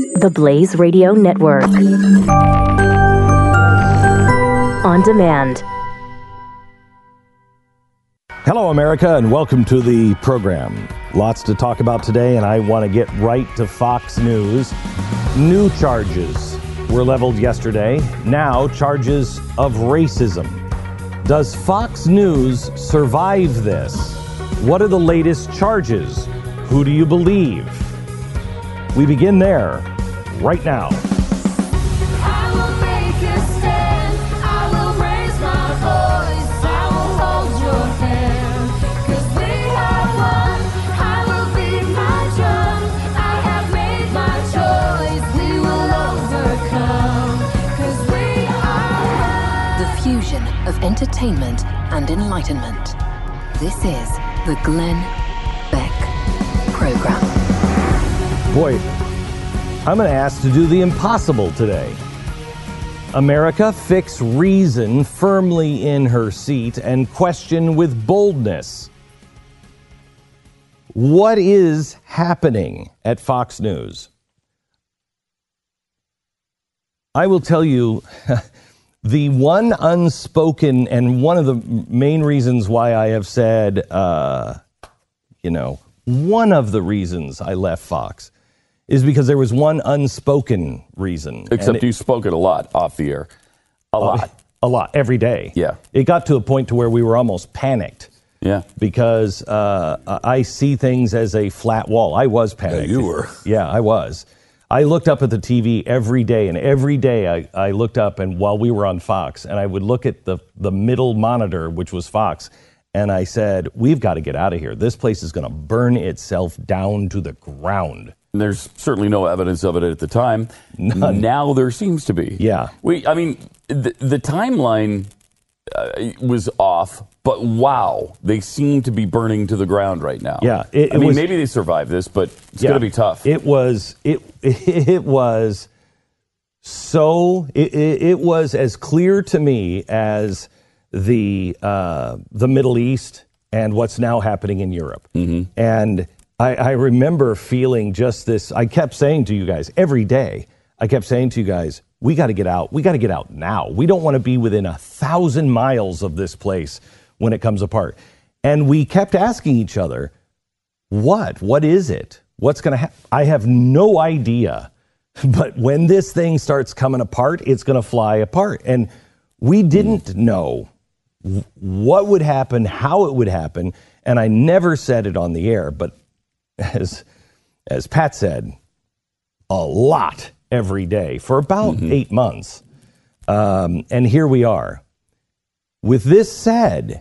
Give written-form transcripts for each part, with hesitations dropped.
The Blaze Radio Network. On demand. Hello, America, and welcome to the program. Lots to talk about today, and I want to get right to Fox News. New charges were leveled yesterday. Now, charges of racism. Does Fox News survive this? What are the latest charges? Who do you believe? We begin there right now. Of entertainment and enlightenment. This is the Glenn Beck Program. Boy, I'm going to ask to do the impossible today. America, fix reason firmly in her seat and question with boldness. What is happening at Fox News? I will tell you... The one unspoken, and one of the main reasons why I have said, one of the reasons I left Fox is because there was one unspoken reason. Except you spoke it a lot off the air. A lot. Every day. Yeah. It got to a point to where we were almost panicked. Yeah. Because I see things as a flat wall. I was panicked. Yeah, you were. Yeah, I was. I looked up at the TV every day, and every day I looked up, and while we were on Fox, and I would look at the middle monitor, which was Fox, and I said, we've got to get out of here. This place is going to burn itself down to the ground. And there's certainly no evidence of it at the time. None. Now there seems to be. Yeah. The timeline was off, but wow, they seem to be burning to the ground right now. Yeah. Maybe they survived this, but it's going to be tough. It was as clear to me as the Middle East and what's now happening in Europe. Mm-hmm. And I remember feeling just this. I kept saying to you guys every day, we got to get out. We got to get out now. We don't want to be within 1,000 miles of this place when it comes apart. And we kept asking each other, what is it? What's going to happen? I have no idea. But when this thing starts coming apart, it's going to fly apart. And we didn't know what would happen, how it would happen. And I never said it on the air, but as Pat said, a lot every day for about 8 months. And here we are. With this said,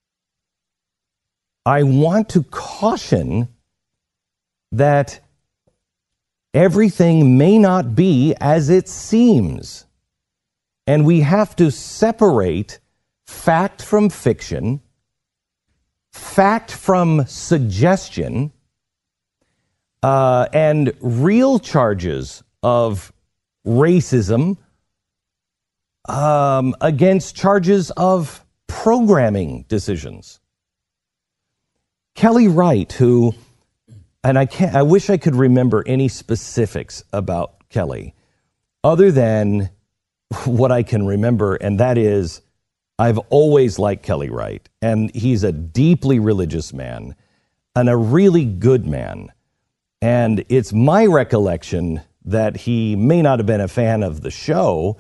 I want to caution that everything may not be as it seems. And we have to separate fact from fiction, fact from suggestion, and real charges of racism against charges of programming decisions. Kelly Wright, who, and I wish I could remember any specifics about Kelly, other than what I can remember, and that is, I've always liked Kelly Wright, and he's a deeply religious man and a really good man. And it's my recollection that he may not have been a fan of the show,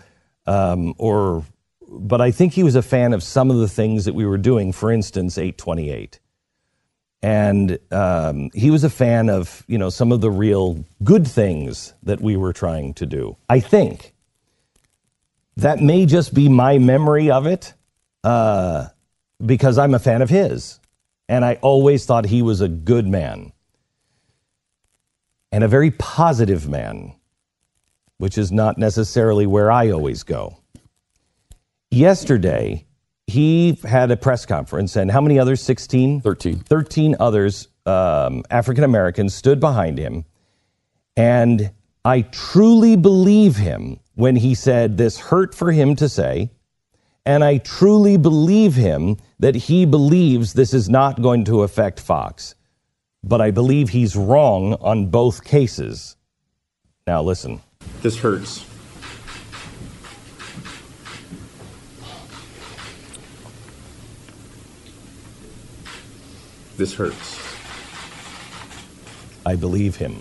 but I think he was a fan of some of the things that we were doing, for instance, 828. And he was a fan of, some of the real good things that we were trying to do. I think that may just be my memory of it, because I'm a fan of his. And I always thought he was a good man and a very positive man, which is not necessarily where I always go. Yesterday, he had a press conference, and how many others? 16? 13. 13 others, African Americans, stood behind him. And I truly believe him when he said this hurt for him to say. And I truly believe him that he believes this is not going to affect Fox. But I believe he's wrong on both cases. Now listen. This hurts. This hurts. I believe him.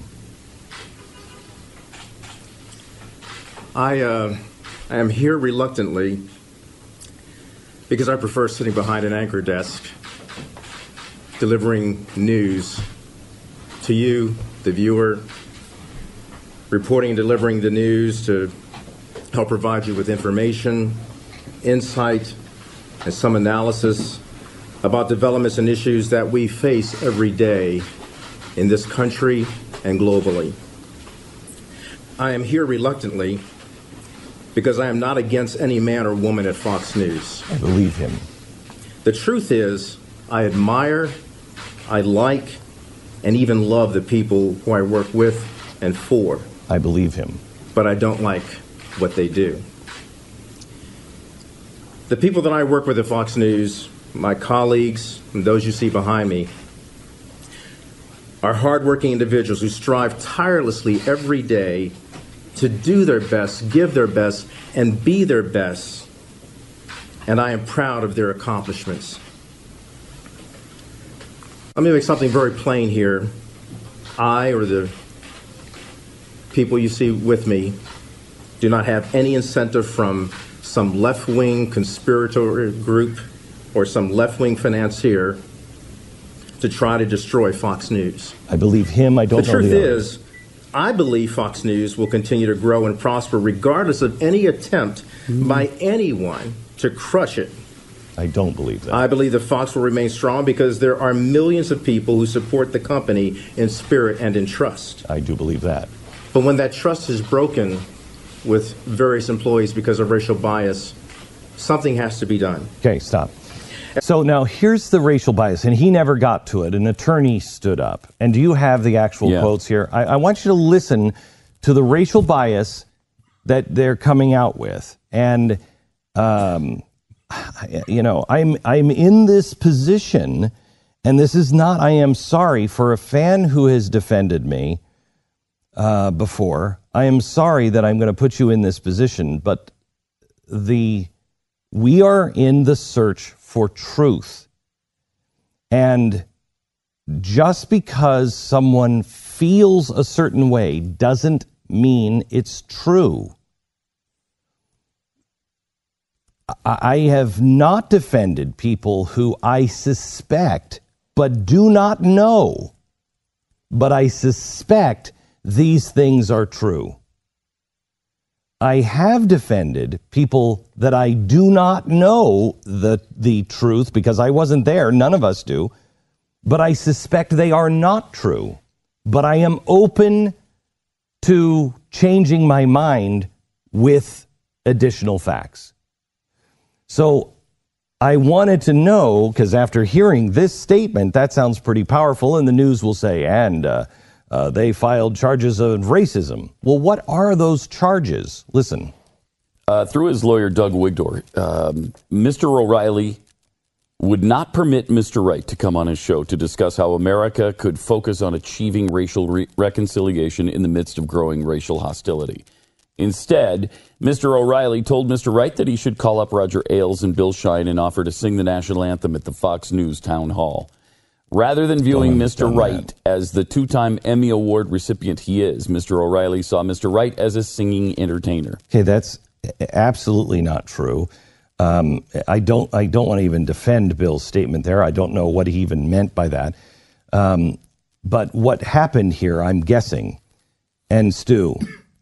I am here reluctantly because I prefer sitting behind an anchor desk, delivering news to you, the viewer, reporting and delivering the news to help provide you with information, insight, and some analysis about developments and issues that we face every day in this country and globally. I am here reluctantly because I am not against any man or woman at Fox News. I believe him. The truth is, I admire, I like, and even love the people who I work with and for. I believe him. But I don't like what they do. The people that I work with at Fox News, my colleagues, and those you see behind me, are hardworking individuals who strive tirelessly every day to do their best, give their best, and be their best. And I am proud of their accomplishments. Let me make something very plain here. I, or the people you see with me, do not have any incentive from some left-wing conspirator group or some left-wing financier to try to destroy Fox News. I believe him. I don't know the truth others. is, I believe Fox News will continue to grow and prosper regardless of any attempt by anyone to crush it. I don't believe that. I believe that Fox will remain strong because there are millions of people who support the company in spirit and in trust. I do believe that. But when that trust is broken with various employees because of racial bias, something has to be done. Okay, stop. So now here's the racial bias, and he never got to it. An attorney stood up. And do you have the actual quotes here? I want you to listen to the racial bias that they're coming out with. And, you know, I'm in this position, and this is not, I am sorry for a fan who has defended me before. I am sorry that I'm going to put you in this position, but we are in the search for truth. And just because someone feels a certain way doesn't mean it's true. I have not defended people who I suspect but do not know, but I suspect these things are true. I have defended people that I do not know the truth because I wasn't there. None of us do. But I suspect they are not true. But I am open to changing my mind with additional facts. So I wanted to know, because after hearing this statement, that sounds pretty powerful, and the news will say, and they filed charges of racism. Well, what are those charges? Listen. Through his lawyer, Doug Wigdor, Mr. O'Reilly would not permit Mr. Wright to come on his show to discuss how America could focus on achieving racial reconciliation in the midst of growing racial hostility. Instead, Mr. O'Reilly told Mr. Wright that he should call up Roger Ailes and Bill Shine and offer to sing the national anthem at the Fox News town hall. Rather than viewing Mr. Wright as the two-time Emmy Award recipient he is, Mr. O'Reilly saw Mr. Wright as a singing entertainer. Okay, that's absolutely not true. I don't want to even defend Bill's statement there. I don't know what he even meant by that. But what happened here, I'm guessing, and Stu,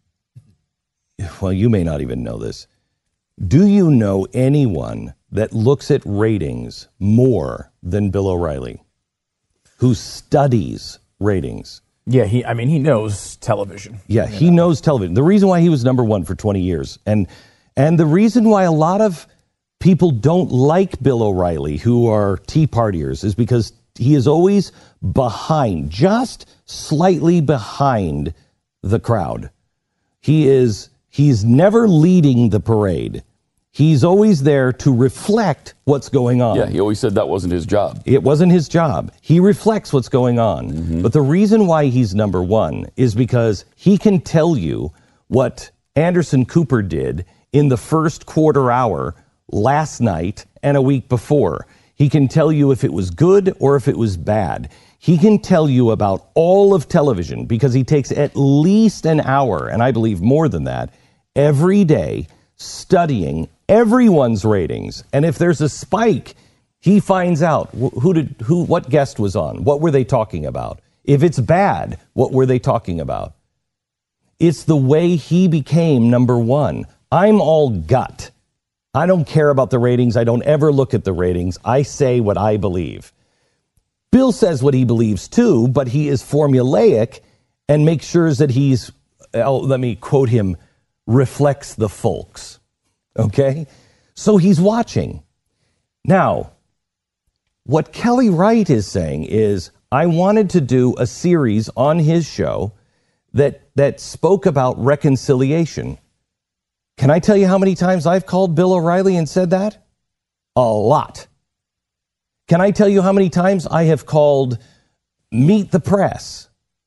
well, you may not even know this. Do you know anyone that looks at ratings more than Bill O'Reilly, who studies ratings? Yeah, he knows television. Yeah, he knows television. The reason why he was number one for 20 years. And the reason why a lot of people don't like Bill O'Reilly, who are Tea Partiers, is because he is always behind, just slightly behind the crowd. He's never leading the parade. He's always there to reflect what's going on. Yeah, he always said that wasn't his job. It wasn't his job. He reflects what's going on. But the reason why he's number one is because he can tell you what Anderson Cooper did in the first quarter hour last night and a week before. He can tell you if it was good or if it was bad. He can tell you about all of television because he takes at least an hour, and I believe more than that, every day studying everyone's ratings. And if there's a spike, he finds out what guest was on, what were they talking about. If it's bad, what were they talking about? It's the way he became number one. I'm all gut. I don't care about the ratings. I don't ever look at the ratings. I say what I believe. Bill says what he believes too, but he is formulaic and makes sure that he's, let me quote him, reflects the folks. Okay? So he's watching. Now, what Kelly Wright is saying is, I wanted to do a series on his show that spoke about reconciliation. Can I tell you how many times I've called Bill O'Reilly and said that? A lot. Can I tell you how many times I have called Meet the Press,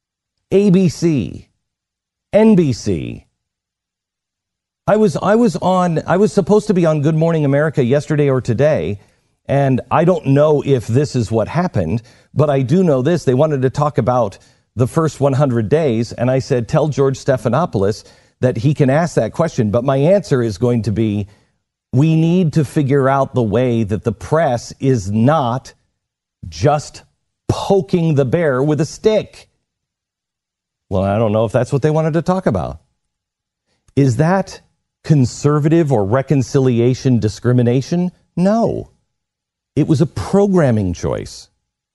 ABC, NBC? I was supposed to be on Good Morning America yesterday or today, and I don't know if this is what happened, but I do know this. They wanted to talk about the first 100 days, and I said, tell George Stephanopoulos that he can ask that question. But my answer is going to be, we need to figure out the way that the press is not just poking the bear with a stick. Well, I don't know if that's what they wanted to talk about. Is that conservative or reconciliation discrimination? No. It was a programming choice.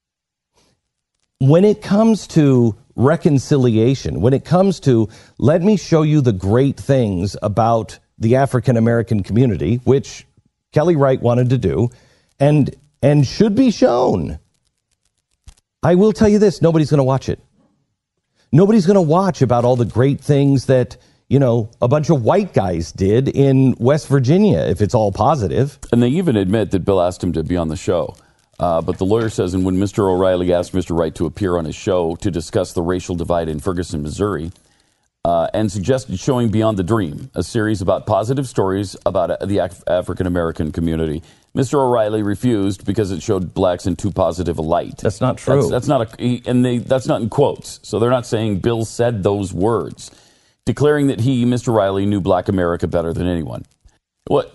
When it comes to reconciliation, when it comes to, let me show you the great things about the African American community, which Kelly Wright wanted to do, and should be shown, I will tell you this, nobody's going to watch it. Nobody's going to watch about all the great things that, a bunch of white guys did in West Virginia, if it's all positive. And they even admit that Bill asked him to be on the show. But the lawyer says, and when Mr. O'Reilly asked Mr. Wright to appear on his show to discuss the racial divide in Ferguson, Missouri, and suggested showing Beyond the Dream, a series about positive stories about the African-American community, Mr. O'Reilly refused because it showed blacks in too positive a light. That's not true. That's not in quotes. So they're not saying Bill said those words, declaring that he, Mr. O'Reilly, knew Black America better than anyone. What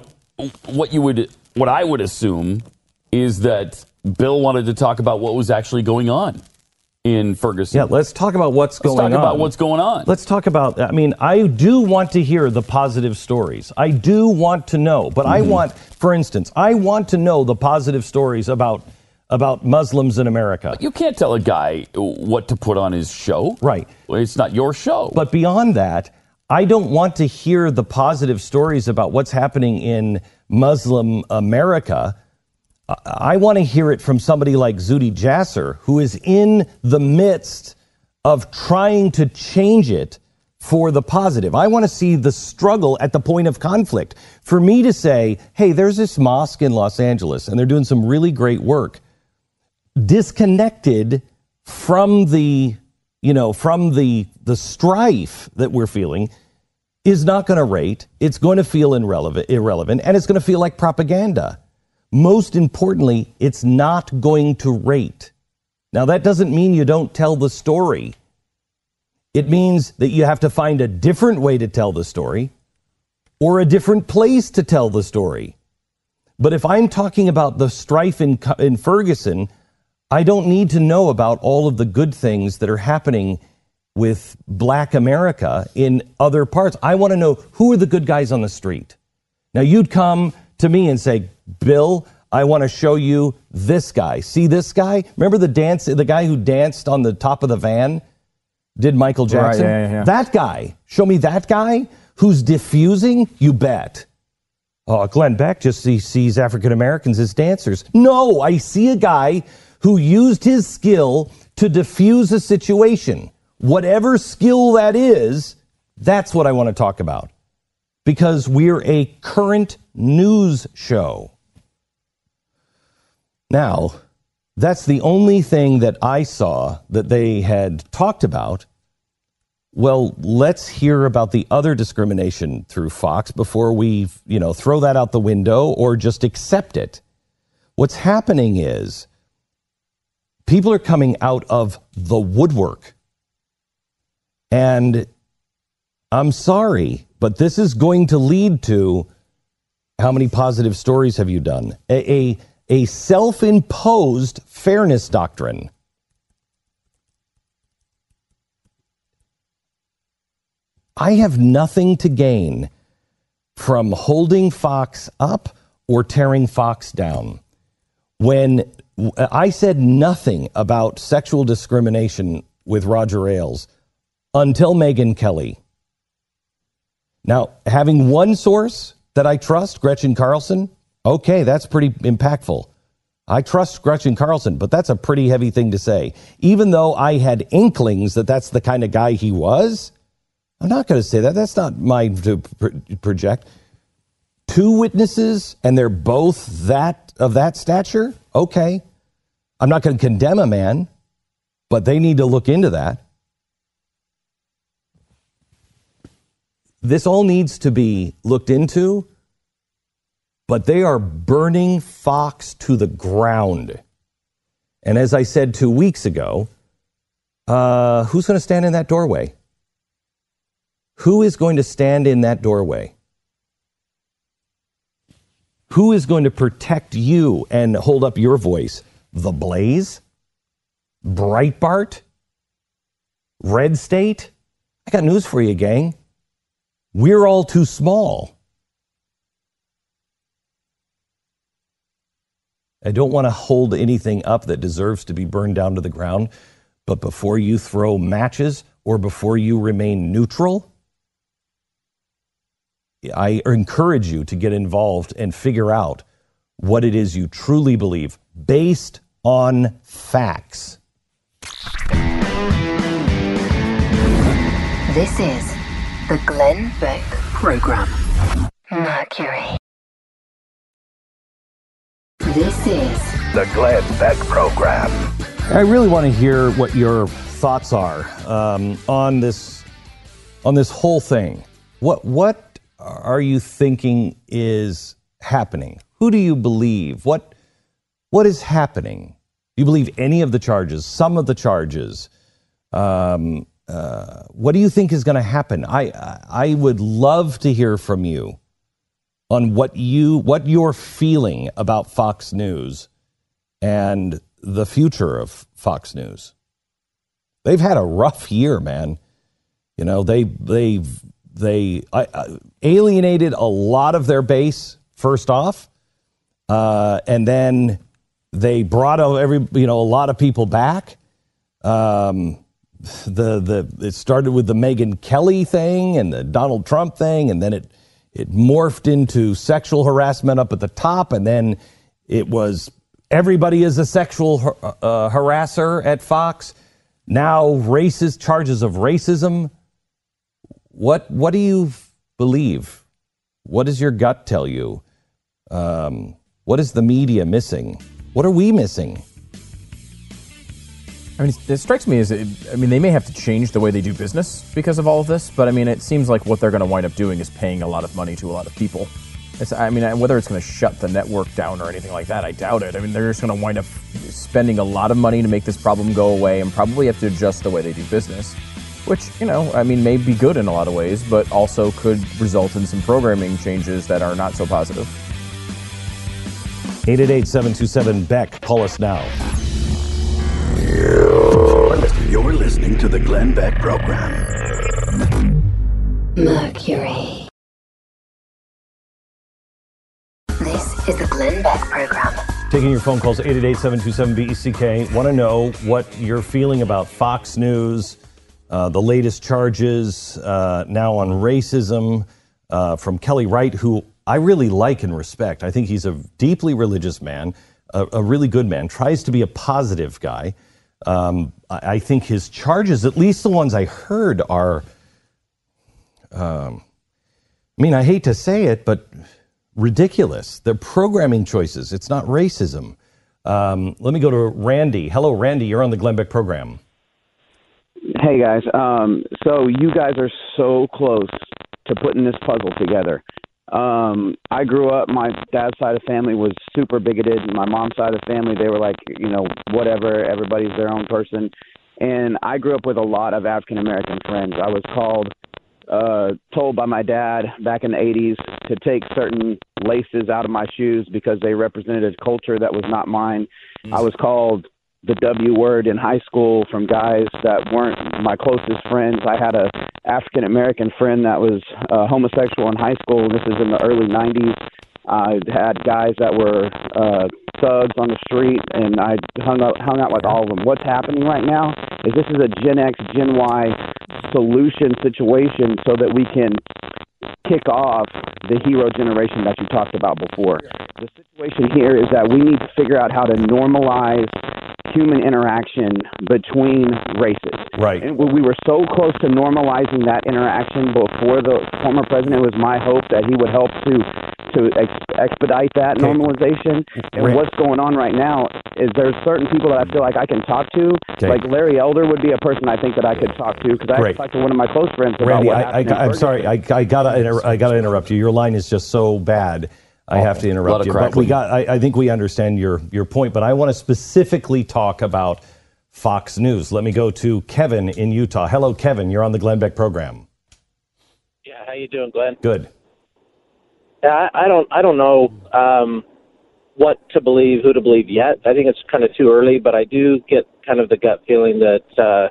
I would assume is that Bill wanted to talk about what was actually going on in Ferguson. Yeah, let's talk about what's going on. Let's talk about what's going on. Let's talk about, I do want to hear the positive stories. I do want to know. But I want, for instance, I want to know the positive stories about Muslims in America. But you can't tell a guy what to put on his show. Right. It's not your show. But beyond that, I don't want to hear the positive stories about what's happening in Muslim America. I want to hear it from somebody like Zuhdi Jasser, who is in the midst of trying to change it for the positive. I want to see the struggle at the point of conflict. For me to say, hey, there's this mosque in Los Angeles, and they're doing some really great work, disconnected from the strife that we're feeling, is not going to rate. It's going to feel irrelevant, and it's going to feel like propaganda. Most importantly, it's not going to rate. Now, that doesn't mean you don't tell the story. It means that you have to find a different way to tell the story or a different place to tell the story. But if I'm talking about the strife in Ferguson, I don't need to know about all of the good things that are happening with Black America in other parts. I want to know who are the good guys on the street. Now, you'd come to me and say, Bill, I want to show you this guy. See this guy? Remember the guy who danced on the top of the van? Did Michael Jackson? Right, yeah. That guy. Show me that guy who's diffusing? You bet. Oh, Glenn Beck just sees African Americans as dancers. No, I see a guy who used his skill to diffuse a situation. Whatever skill that is, that's what I want to talk about. because we're a current news show. Now, that's the only thing that I saw that they had talked about. Well, let's hear about the other discrimination through Fox before we, throw that out the window or just accept it. What's happening is people are coming out of the woodwork. And I'm sorry, but this is going to lead to how many positive stories have you done? A self-imposed fairness doctrine. I have nothing to gain from holding Fox up or tearing Fox down. When I said nothing about sexual discrimination with Roger Ailes until Megyn Kelly. Now, having one source that I trust, Gretchen Carlson, okay, that's pretty impactful. I trust Gretchen Carlson, but that's a pretty heavy thing to say. Even though I had inklings that that's the kind of guy he was, I'm not going to say that. That's not mine to project. Two witnesses, and they're both of that stature? Okay. I'm not going to condemn a man, but they need to look into that. This all needs to be looked into, but they are burning Fox to the ground. And as I said 2 weeks ago, who's going to stand in that doorway? Who is going to stand in that doorway? Who is going to protect you and hold up your voice? The Blaze? Breitbart? Red State? I got news for you, gang. We're all too small. I don't want to hold anything up that deserves to be burned down to the ground, but before you throw matches or before you remain neutral, I encourage you to get involved and figure out what it is you truly believe based on facts. This is the Glenn Beck Program. Mercury. This is the Glenn Beck Program. I really want to hear what your thoughts are on this whole thing. What are you thinking is happening? Who do you believe? What is happening? Do you believe any of the charges? Some of the charges? What do you think is going to happen? I would love to hear from you on what you're feeling about Fox News and the future of Fox News. They've had a rough year, man. They alienated a lot of their base first off, and then they brought a lot of people back. It started with the Megyn Kelly thing and the Donald Trump thing, and then it morphed into sexual harassment up at the top, and then it was everybody is a sexual harasser at Fox. Now charges of racism. What do you believe? What does your gut tell you? What is the media missing? What are we missing? I mean, it strikes me as, they may have to change the way they do business because of all of this, but it seems like what they're going to wind up doing is paying a lot of money to a lot of people. Whether it's going to shut the network down or anything like that, I doubt it. They're just going to wind up spending a lot of money to make this problem go away and probably have to adjust the way they do business, which, may be good in a lot of ways, but also could result in some programming changes that are not so positive. 888-727-BECK. Call us now. You're listening to the Glenn Beck Program. Mercury. This is the Glenn Beck Program. Taking your phone calls, 888-727-BECK. Want to know what you're feeling about Fox News, the latest charges now on racism from Kelly Wright, who I really like and respect. I think he's a deeply religious man, a really good man, tries to be a positive guy. I think his charges, at least the ones I heard, are I mean, I hate to say it, but ridiculous. They're programming choices. It's not racism. Let me go to Randy. Hello, Randy. You're on the Glenn Beck program. Hey, guys. So you guys are so close to putting this puzzle together. I grew up, my dad's side of the family was super bigoted. My mom's side of the family, they were like, whatever, everybody's their own person. And I grew up with a lot of African-American friends. I was told by my dad back in the 80s to take certain laces out of my shoes because they represented a culture that was not mine. I was called the W word in high school from guys that weren't my closest friends. I had a African-American friend that was homosexual in high school. This is in the early 90s. I had guys that were thugs on the street, and I hung out with all of them. What's happening right now is this is a Gen X, Gen Y solution situation so that we can kick off the hero generation that you talked about before. The situation here is that we need to figure out how to normalize human interaction between races. Right. And we were so close to normalizing that interaction before the former president. It was my hope that he would help to expedite that normalization. And what's going on right now is there's certain people that I feel like I can talk to. Like Larry Elder would be a person I think that I could talk to because I talked to one of my close friends about Randy, what happened. I'm sorry. I gotta interrupt you. Your line is just so bad. I have to interrupt you. But I think we understand your point. But I want to specifically talk about Fox News. Let me go to Kevin in Utah. Hello, Kevin. You're on the Glenn Beck program. Yeah, how you doing, Glenn? Good. Yeah, I don't know what to believe, who to believe yet. I think it's kind of too early, but I do get kind of the gut feeling that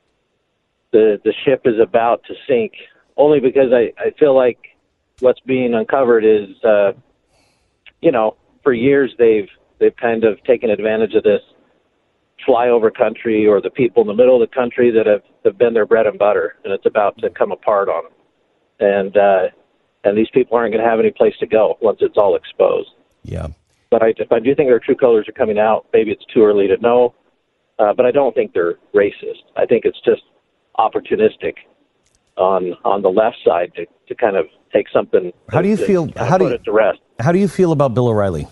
the ship is about to sink. Only because I feel like what's being uncovered is, for years they've kind of taken advantage of this flyover country or the people in the middle of the country that have been their bread and butter, and it's about to come apart on them. And these people aren't going to have any place to go once it's all exposed. Yeah. But I do think their true colors are coming out. Maybe it's too early to know, but I don't think they're racist. I think it's just opportunistic on the left side to kind of take something. How do you feel? Put it to rest. How do you feel about Bill O'Reilly?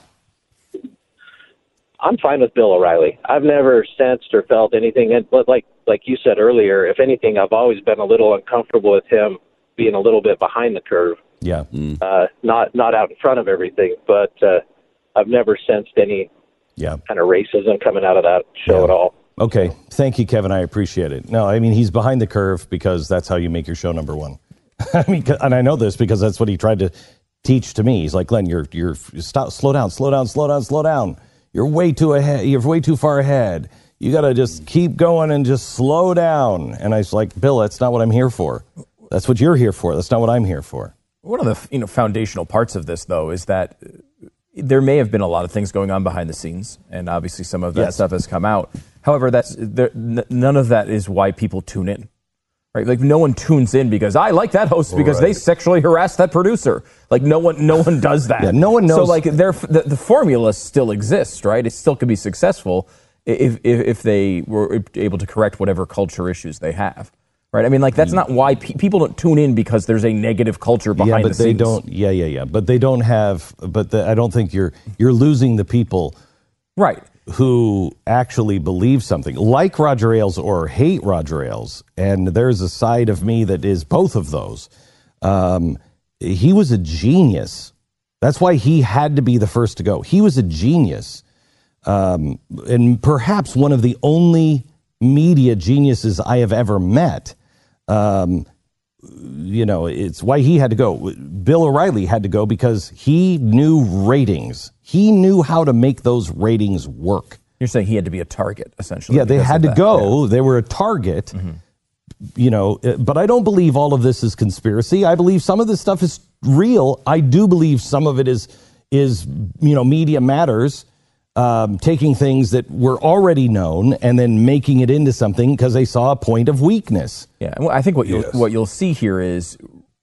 I'm fine with Bill O'Reilly. I've never sensed or felt anything. But like you said earlier, if anything, I've always been a little uncomfortable with him being a little bit behind the curve. Yeah. Not out in front of everything, but I've never sensed any kind of racism coming out of that show at all. Okay. Thank you, Kevin. I appreciate it. No, I mean, he's behind the curve because that's how you make your show number one. I mean, and I know this because that's what he tried to teach to me. He's like, Glenn, slow down. You're way too ahead. You're way too far ahead. You got to just keep going and just slow down. And I was like, Bill, that's not what I'm here for. That's what you're here for. That's not what I'm here for. One of the foundational parts of this, though, is that there may have been a lot of things going on behind the scenes, and obviously some of that stuff has come out. However, none of that is why people tune in, right? Like no one tunes in because I like that host because they sexually harassed that producer. Like no one does that. Yeah, no one knows. So like the formula still exists, right? It still could be successful if they were able to correct whatever culture issues they have. Right, I mean, like that's not why people don't tune in because there's a negative culture behind the scenes. They don't. Yeah. But they don't have. But I don't think you're losing the people, right, who actually believe something, like Roger Ailes or hate Roger Ailes. And there's a side of me that is both of those. He was a genius. That's why he had to be the first to go. He was a genius, and perhaps one of the only media geniuses I have ever met. It's why he had to go. Bill O'Reilly had to go because he knew ratings. He knew how to make those ratings work. You're saying he had to be a target, essentially. Yeah, they had to go. Yeah. They were a target, but I don't believe all of this is conspiracy. I believe some of this stuff is real. I do believe some of it is Media Matters, taking things that were already known and then making it into something because they saw a point of weakness. Yeah, well, I think what you'll see here is,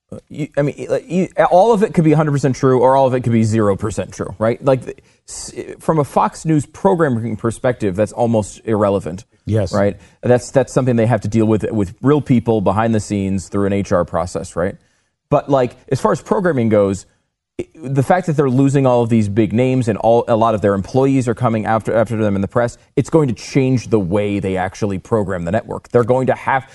all of it could be 100% true, or all of it could be 0% true, right? Like from a Fox News programming perspective, that's almost irrelevant. Yes, right. That's something they have to deal with real people behind the scenes through an HR process, right? But like as far as programming goes, the fact that they're losing all of these big names and a lot of their employees are coming after them in the press, it's going to change the way they actually program the network. They're going to have,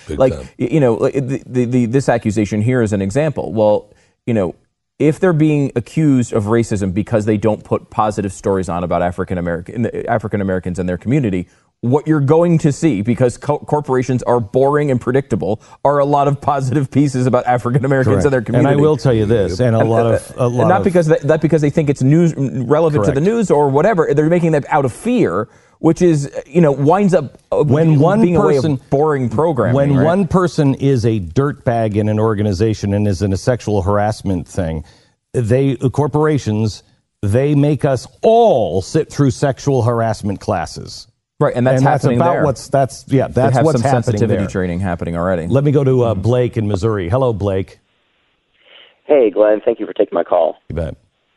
this accusation here is an example. Well, if they're being accused of racism because they don't put positive stories on about African Americans and their community, what you're going to see, because corporations are boring and predictable, are a lot of positive pieces about African Americans and their community. And I will tell you this, and not because they think it's news relevant to the news or whatever. They're making that out of fear, which is winds up being a way of boring programming. When one person is a dirtbag in an organization and is in a sexual harassment thing, corporations make us all sit through sexual harassment classes. Right, and that's happening there. That's what's happening sensitivity there. training happening already. Let me go to Blake in Missouri. Hello, Blake. Hey, Glenn. Thank you for taking my call. You bet.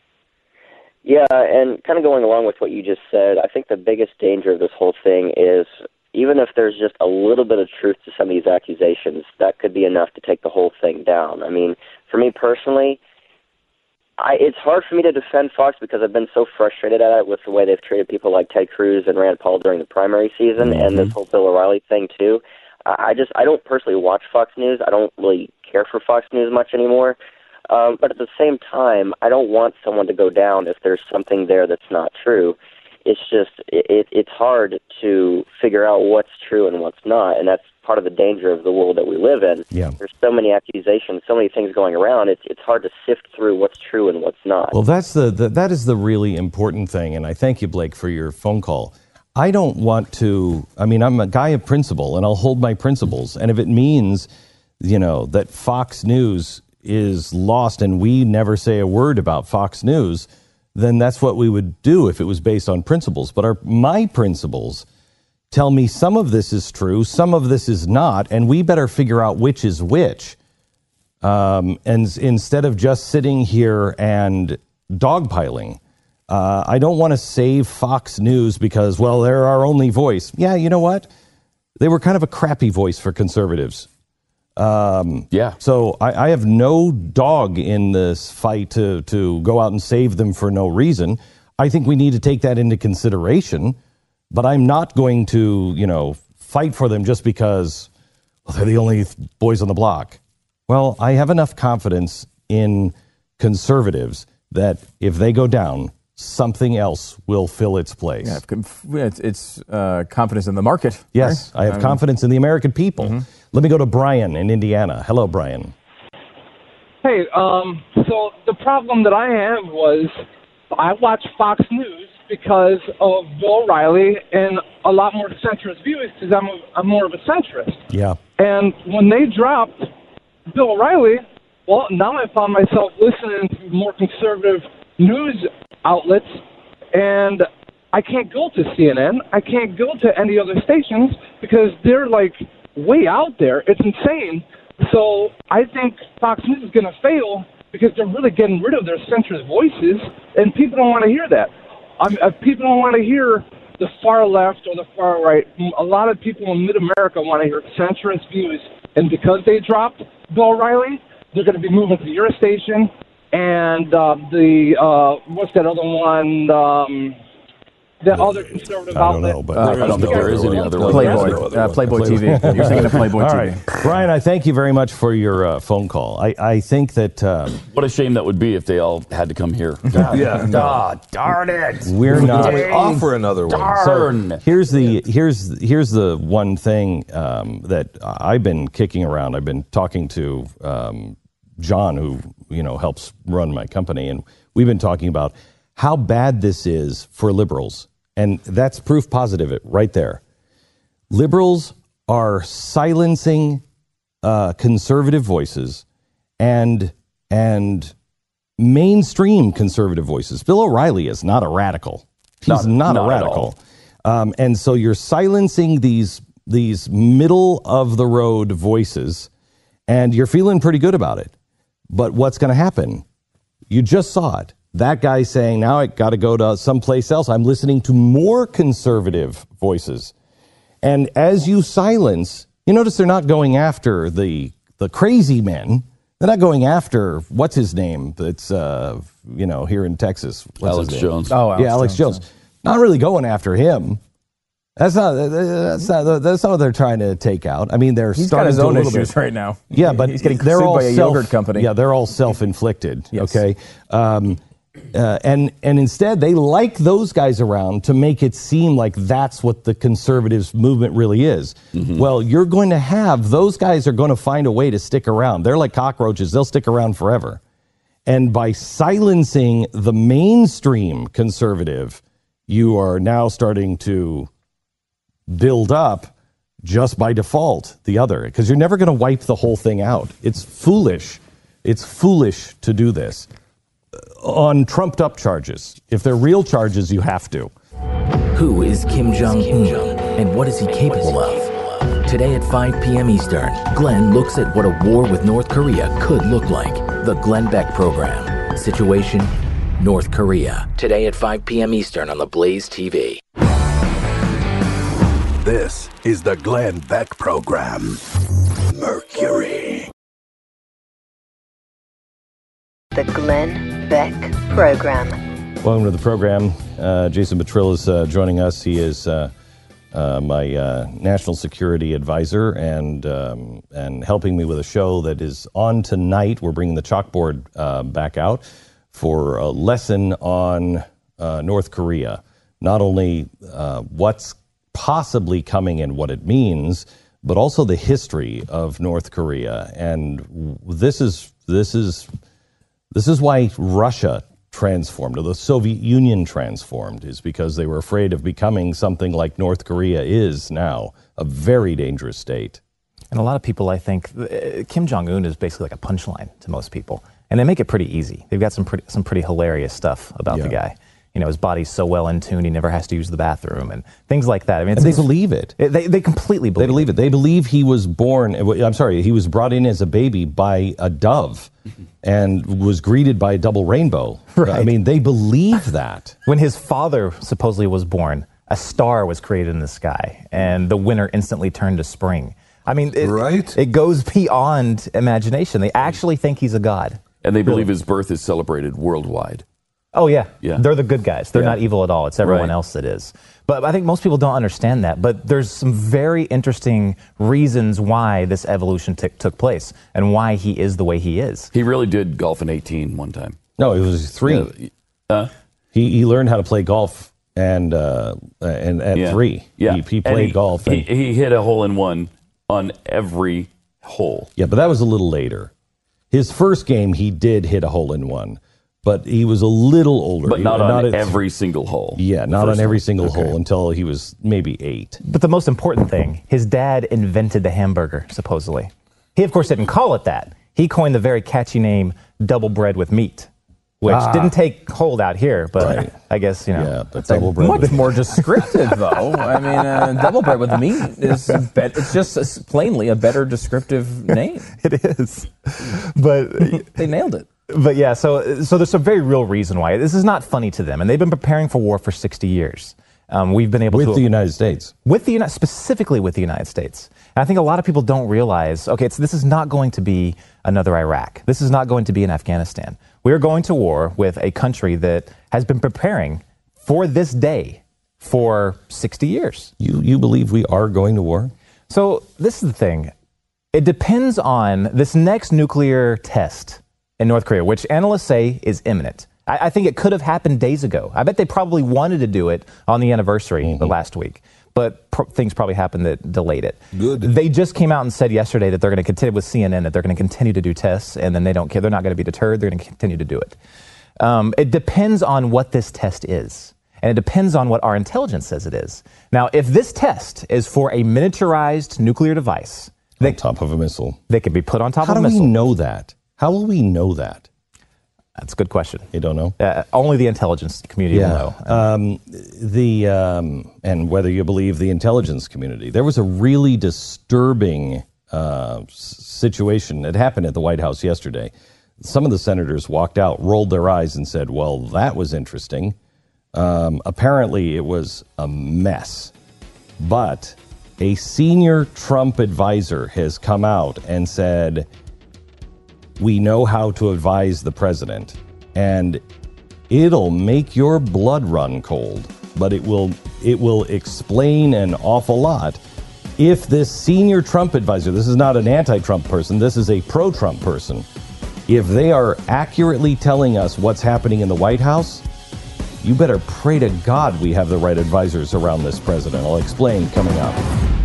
Yeah, and kind of going along with what you just said, I think the biggest danger of this whole thing is even if there's just a little bit of truth to some of these accusations, that could be enough to take the whole thing down. I mean, for me personally, it's hard for me to defend Fox because I've been so frustrated at it with the way they've treated people like Ted Cruz and Rand Paul during the primary season and this whole Bill O'Reilly thing too. I don't personally watch Fox News. I don't really care for Fox News much anymore. But at the same time, I don't want someone to go down if there's something there that's not true. It's just it's hard to figure out what's true and what's not, and that's part of the danger of the world that we live in. Yeah. There's so many accusations, so many things going around. It's hard to sift through what's true and what's not. Well, that is the really important thing, and I thank you, Blake, for your phone call. I don't want to. I mean, I'm a guy of principle, and I'll hold my principles. And if it means, that Fox News is lost and we never say a word about Fox News, then that's what we would do if it was based on principles. But my principles tell me some of this is true, some of this is not, and we better figure out which is which. And instead of just sitting here and dogpiling, I don't want to save Fox News because, well, they're our only voice. Yeah, you know what? They were kind of a crappy voice for conservatives. So I have no dog in this fight to go out and save them for no reason. I think we need to take that into consideration, but I'm not going to, fight for them just because they're the only boys on the block. Well, I have enough confidence in conservatives that if they go down, something else will fill its place. Yeah, it's confidence in the market. Yes, right? I have confidence in the American people. Mm-hmm. Let me go to Brian in Indiana. Hello, Brian. Hey, so the problem that I have was I watch Fox News because of Bill O'Reilly and a lot more centrist views because I'm more of a centrist. Yeah. And when they dropped Bill O'Reilly, well, now I found myself listening to more conservative news outlets, and I can't go to CNN. I can't go to any other stations because they're like way out there. It's insane. So I think Fox News is going to fail because they're really getting rid of their centrist voices, and people don't want to hear that. People don't want to hear the far left or the far right. A lot of people in mid-America want to hear centrist views, and because they dropped Bill O'Reilly, they're going to be moving to your station and what's that other one? That other conservative outlet. I don't know, but I don't think there is any other one. Playboy TV. You're thinking of Playboy TV. All right. Brian, I thank you very much for your phone call. I think that... what a shame that would be if they all had to come here. Darn it. We're not... offer another one. Darn. So here's the one thing that I've been kicking around. I've been talking to John, who helps run my company, and we've been talking about how bad this is for liberals. And that's proof positive right there. Liberals are silencing conservative voices and mainstream conservative voices. Bill O'Reilly is not a radical. He's not a radical. And so you're silencing these middle of the road voices, and you're feeling pretty good about it. But what's going to happen? You just saw it. That guy saying, now I got to go to someplace else. I'm listening to more conservative voices. And as you silence, you notice they're not going after the crazy men. They're not going after, what's his name? That's, here in Texas. What's Alex his name? Jones. Oh, Alex Jones. Not really going after him. That's not what they're trying to take out. I mean, he's got his own issues right now. Yeah, but he's getting they're sued all by a yogurt company. Yeah, they're all self-inflicted. Yes. Okay, and instead they like those guys around to make it seem like that's what the conservatives movement really is. Mm-hmm. Well, you're going to have those guys are going to find a way to stick around. They're like cockroaches; they'll stick around forever. And by silencing the mainstream conservative, you are now starting to build up just by default the other, because you're never going to wipe the whole thing out. It's foolish. It's foolish to do this on trumped up charges. If they're real charges, you have to. Who is Kim Jong-un and what is he capable of? Today at 5 p.m. Eastern, Glenn looks at what a war with North Korea could look like. The Glenn Beck Program. Situation, North Korea. Today at 5 p.m. Eastern on the Blaze TV. This is the Glenn Beck Program. Mercury. The Glenn Beck Program. Welcome to the program. Jason Buttrill is joining us. He is my national security advisor and helping me with a show that is on tonight. We're bringing the chalkboard back out for a lesson on North Korea. Not only what's possibly coming and what it means, but also the history of North Korea. And this is why Russia transformed, or the Soviet Union transformed, is because they were afraid of becoming something like North Korea is now, a very dangerous state. And a lot of people, I think, Kim Jong-un is basically like a punchline to most people. And they make it pretty easy. They've got some pretty hilarious stuff about the guy. You know, his body's so well in tune, he never has to use the bathroom and things like that. I mean, and they believe it. They completely believe it. They believe he was he was brought in as a baby by a dove and was greeted by a double rainbow. Right. I mean, they believe that. When his father supposedly was born, a star was created in the sky, and the winter instantly turned to spring. I mean, it goes beyond imagination. They actually think he's a god. And they believe his birth is celebrated worldwide. Oh, yeah. They're the good guys. They're not evil at all. It's everyone else that is. But I think most people don't understand that. But there's some very interesting reasons why this evolution took place and why he is the way he is. He really did golf in 18 one time. No, it was 3. He learned how to play golf and at 3. Yeah. He played golf. And he hit a hole-in-one on every hole. Yeah, but that was a little later. His first game, he did hit a hole-in-one. But he was a little older. But not on every single hole. Yeah, not on every single hole until he was maybe 8. But the most important thing, his dad invented the hamburger, supposedly. He, of course, didn't call it that. He coined the very catchy name double bread with meat, which didn't take hold out here, but I guess, Yeah, but double bread much more descriptive, though. I mean, double bread with meat it's just plainly a better descriptive name. It is. But they nailed it. But yeah, so there's a very real reason why. This is not funny to them, and they've been preparing for war for 60 years. We've been able with the United States. Specifically with the United States. And I think a lot of people don't realize, this is not going to be another Iraq. This is not going to be in Afghanistan. We are going to war with a country that has been preparing for this day for 60 years. You believe we are going to war? So this is the thing. It depends on this next nuclear test in North Korea, which analysts say is imminent. I think it could have happened days ago. I bet they probably wanted to do it on the anniversary last week, but things probably happened that delayed it. Good. They just came out and said yesterday that they're going to continue with CNN, that they're going to continue to do tests, and then they don't care. They're not going to be deterred. They're going to continue to do it. It depends on what this test is, and it depends on what our intelligence says it is. Now, if this test is for a miniaturized nuclear device, on top of a missile, they can be put on top of a missile. How do we know that? How will we know that? That's a good question. You don't know? Only the intelligence community will know. And whether you believe the intelligence community, there was a really disturbing situation. It happened at the White House yesterday. Some of the senators walked out, rolled their eyes, and said, "Well, that was interesting." Apparently, it was a mess. But a senior Trump advisor has come out and said, we know how to advise the president, and it'll make your blood run cold, but it will explain an awful lot if this senior Trump advisor, this is not an anti-Trump person, this is a pro-Trump person, if they are accurately telling us what's happening in the White House, you better pray to God we have the right advisors around this president. I'll explain coming up.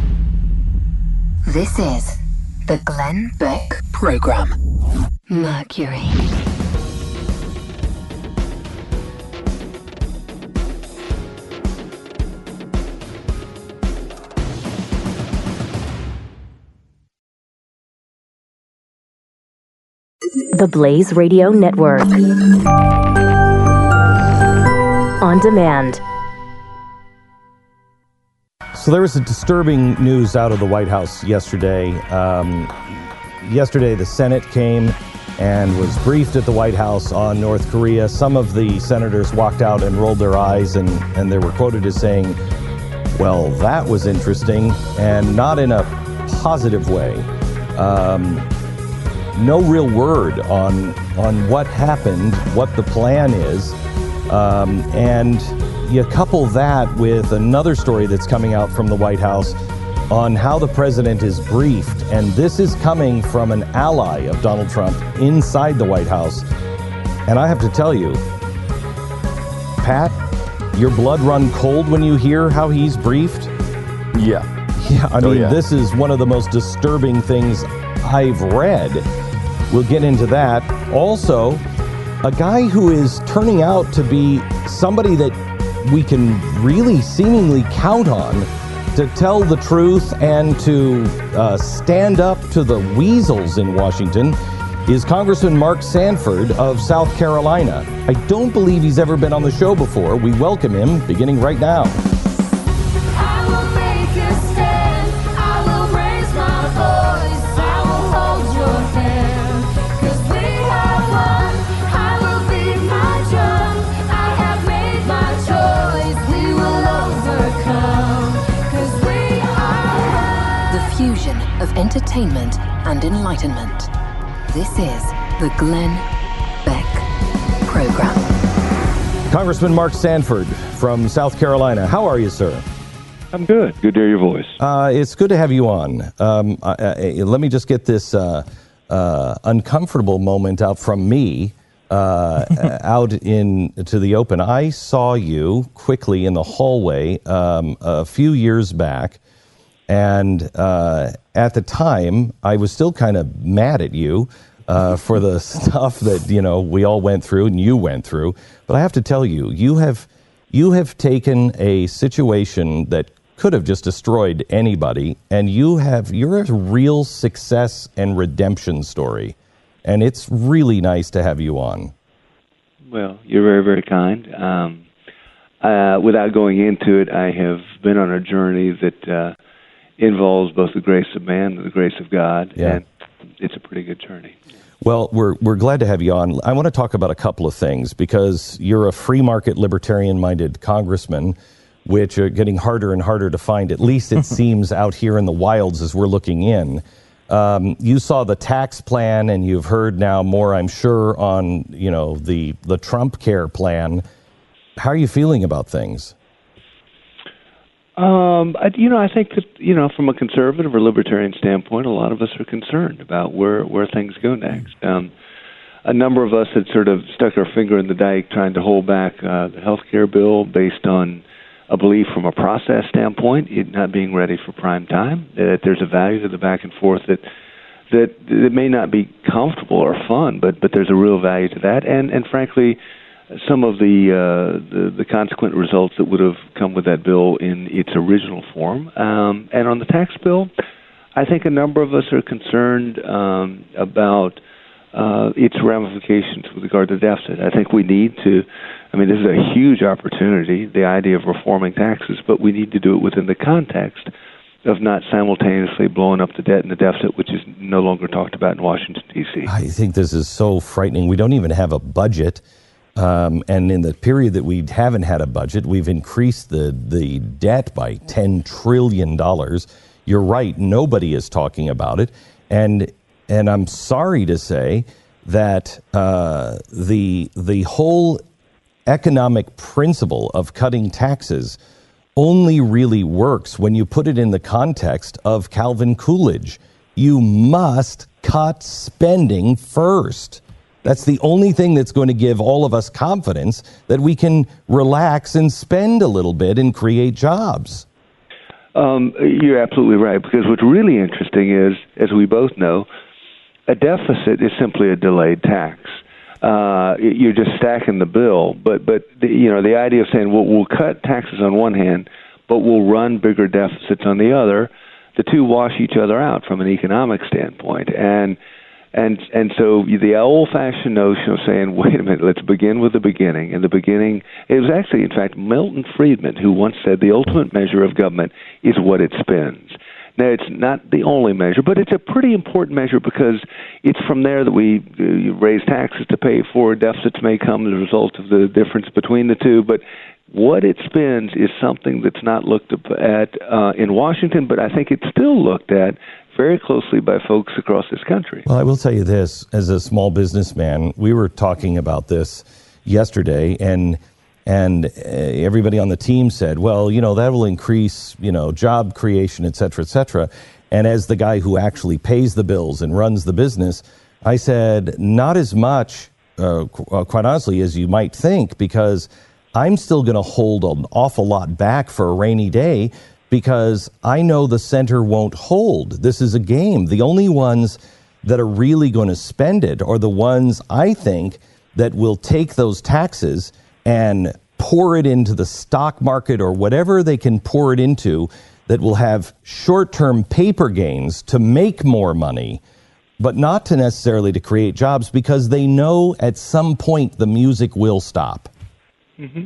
This is the Glenn Beck Program. Mercury. The Blaze Radio Network. On demand. So there was a disturbing news out of the White House yesterday. Yesterday, the Senate came and was briefed at the White House on North Korea. Some of the senators walked out and rolled their eyes, and they were quoted as saying, well, that was interesting, and not in a positive way. No real word on what happened, what the plan is, and you couple that with another story that's coming out from the White House on how the president is briefed, and this is coming from an ally of Donald Trump inside the White House. And I have to tell you, Pat, your blood run cold when you hear how he's briefed? Yeah. Yeah, I mean, this is one of the most disturbing things I've read. We'll get into that. Also, a guy who is turning out to be somebody that we can really seemingly count on to tell the truth and to stand up to the weasels in Washington is Congressman Mark Sanford of South Carolina. I don't believe he's ever been on the show before. We welcome him beginning right now. Of entertainment and enlightenment. This is the Glenn Beck Program. Congressman Mark Sanford from South Carolina. How are you, sir? I'm good. Good to hear your voice. It's good to have you on. Let me just get this uncomfortable moment out from me out into the open. I saw you quickly in the hallway a few years back. And at the time, I was still kind of mad at you for the stuff that, we all went through and you went through. But I have to tell you, you have taken a situation that could have just destroyed anybody, and you're a real success and redemption story. And it's really nice to have you on. Well, you're very, very kind. Without going into it, I have been on a journey that involves both the grace of man and the grace of God, and it's a pretty good journey. Well, we're glad to have you on. I want to talk about a couple of things because you're a free market, libertarian-minded congressman, which are getting harder and harder to find. At least it seems out here in the wilds as we're looking in. You saw the tax plan, and you've heard now more, I'm sure, on the Trump Care plan. How are you feeling about things? I think that, from a conservative or libertarian standpoint, a lot of us are concerned about where things go next. A number of us had sort of stuck our finger in the dike trying to hold back the health care bill based on a belief from a process standpoint, it not being ready for prime time, that there's a value to the back and forth that it may not be comfortable or fun, but there's a real value to that. And frankly, some of the consequent results that would have come with that bill in its original form. And on the tax bill, I think a number of us are concerned about its ramifications with regard to deficit. I think we need to, this is a huge opportunity, the idea of reforming taxes, but we need to do it within the context of not simultaneously blowing up the debt and the deficit, which is no longer talked about in Washington, D.C. I think this is so frightening. We don't even have a budget. And in the period that we haven't had a budget, we've increased the debt by $10 trillion. You're right. Nobody is talking about it. And I'm sorry to say that the whole economic principle of cutting taxes only really works when you put it in the context of Calvin Coolidge. You must cut spending first. That's the only thing that's going to give all of us confidence that we can relax and spend a little bit and create jobs. You're absolutely right, because what's really interesting is, as we both know, a deficit is simply a delayed tax. You're just stacking the bill, but the idea of saying, well, we'll cut taxes on one hand, but we'll run bigger deficits on the other, the two wash each other out from an economic standpoint. And so the old-fashioned notion of saying, wait a minute, let's begin with the beginning. And the beginning, it was actually, in fact, Milton Friedman who once said the ultimate measure of government is what it spends. Now, it's not the only measure, but it's a pretty important measure because it's from there that we raise taxes to pay for. Deficits may come as a result of the difference between the two, but what it spends is something that's not looked at in Washington, but I think it's still looked at very closely by folks across this country. Well, I will tell you this, as a small businessman, we were talking about this yesterday, and everybody on the team said, well, that will increase, job creation, et cetera, et cetera. And as the guy who actually pays the bills and runs the business, I said, not as much, quite honestly, as you might think, because I'm still going to hold an awful lot back for a rainy day because I know the center won't hold. This is a game. The only ones that are really going to spend it are the ones, I think, that will take those taxes and pour it into the stock market or whatever they can pour it into that will have short-term paper gains to make more money, but not to necessarily to create jobs because they know at some point the music will stop. Mm-hmm.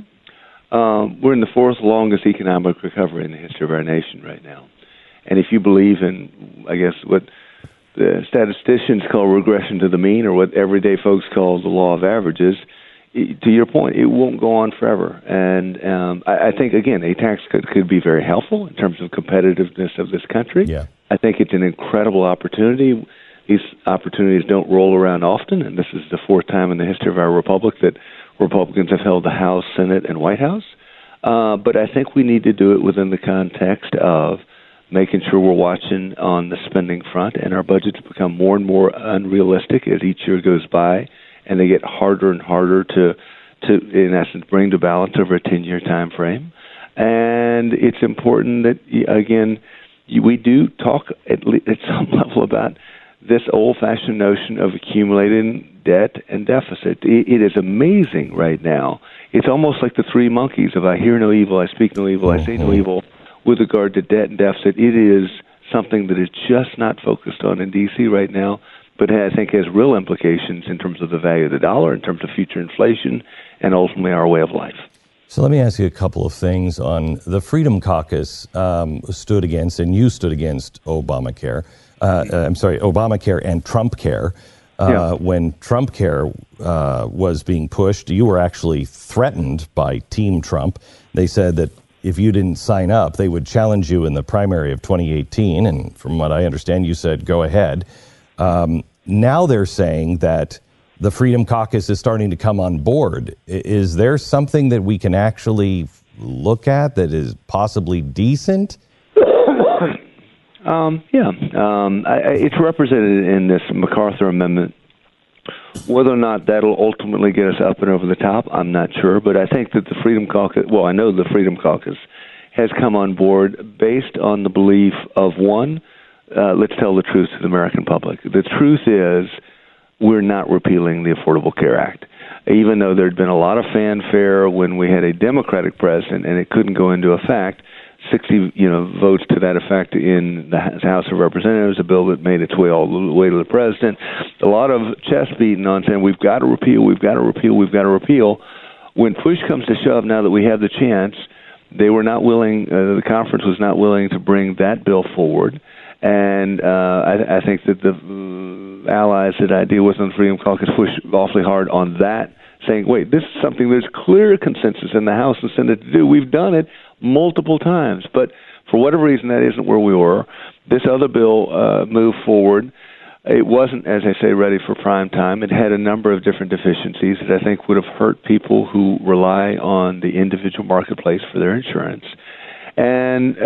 We're in the fourth longest economic recovery in the history of our nation right now. And if you believe in, I guess, what the statisticians call regression to the mean or what everyday folks call the law of averages, to your point, it won't go on forever. And I think, again, a tax cut could be very helpful in terms of competitiveness of this country. Yeah. I think it's an incredible opportunity. These opportunities don't roll around often, and this is the fourth time in the history of our republic that Republicans have held the House, Senate, and White House. But I think we need to do it within the context of making sure we're watching on the spending front, and our budgets become more and more unrealistic as each year goes by, and they get harder and harder to in essence, bring to balance over a 10-year time frame. And it's important that, again, we do talk at some level about this old-fashioned notion of accumulating debt and deficit. It is amazing right now. It's almost like the three monkeys of I hear no evil, I speak no evil, I say no evil with regard to debt and deficit. It is something that is just not focused on in D.C. right now, but I think has real implications in terms of the value of the dollar, in terms of future inflation, and ultimately our way of life. So let me ask you a couple of things on the Freedom Caucus stood against, and you stood against Obamacare. Obamacare and TrumpCare. When TrumpCare was being pushed, you were actually threatened by Team Trump. They said that if you didn't sign up, they would challenge you in the primary of 2018. And from what I understand, you said, go ahead. Now they're saying that the Freedom Caucus is starting to come on board. Is there something that we can actually look at that is possibly decent? It's represented in this MacArthur Amendment. Whether or not that'll ultimately get us up and over the top, I'm not sure. But I think that the Freedom Caucus, I know the Freedom Caucus has come on board based on the belief of, one, let's tell the truth to the American public. The truth is we're not repealing the Affordable Care Act. Even though there'd been a lot of fanfare when we had a Democratic president and it couldn't go into effect, 60 votes to that effect in the House of Representatives, a bill that made its way all the way to the president. A lot of chest beating on saying we've got to repeal, we've got to repeal, we've got to repeal. When push comes to shove, now that we have the chance, they were not willing, the conference was not willing to bring that bill forward. And I think that the allies that I deal with on the Freedom Caucus pushed awfully hard on that, saying, wait, this is something there's clear consensus in the House and Senate to do. We've done it multiple times. But for whatever reason, that isn't where we were. This other bill moved forward. it wasn't, as I say, ready for prime time. It had a number of different deficiencies that I think would have hurt people who rely on the individual marketplace for their insurance. And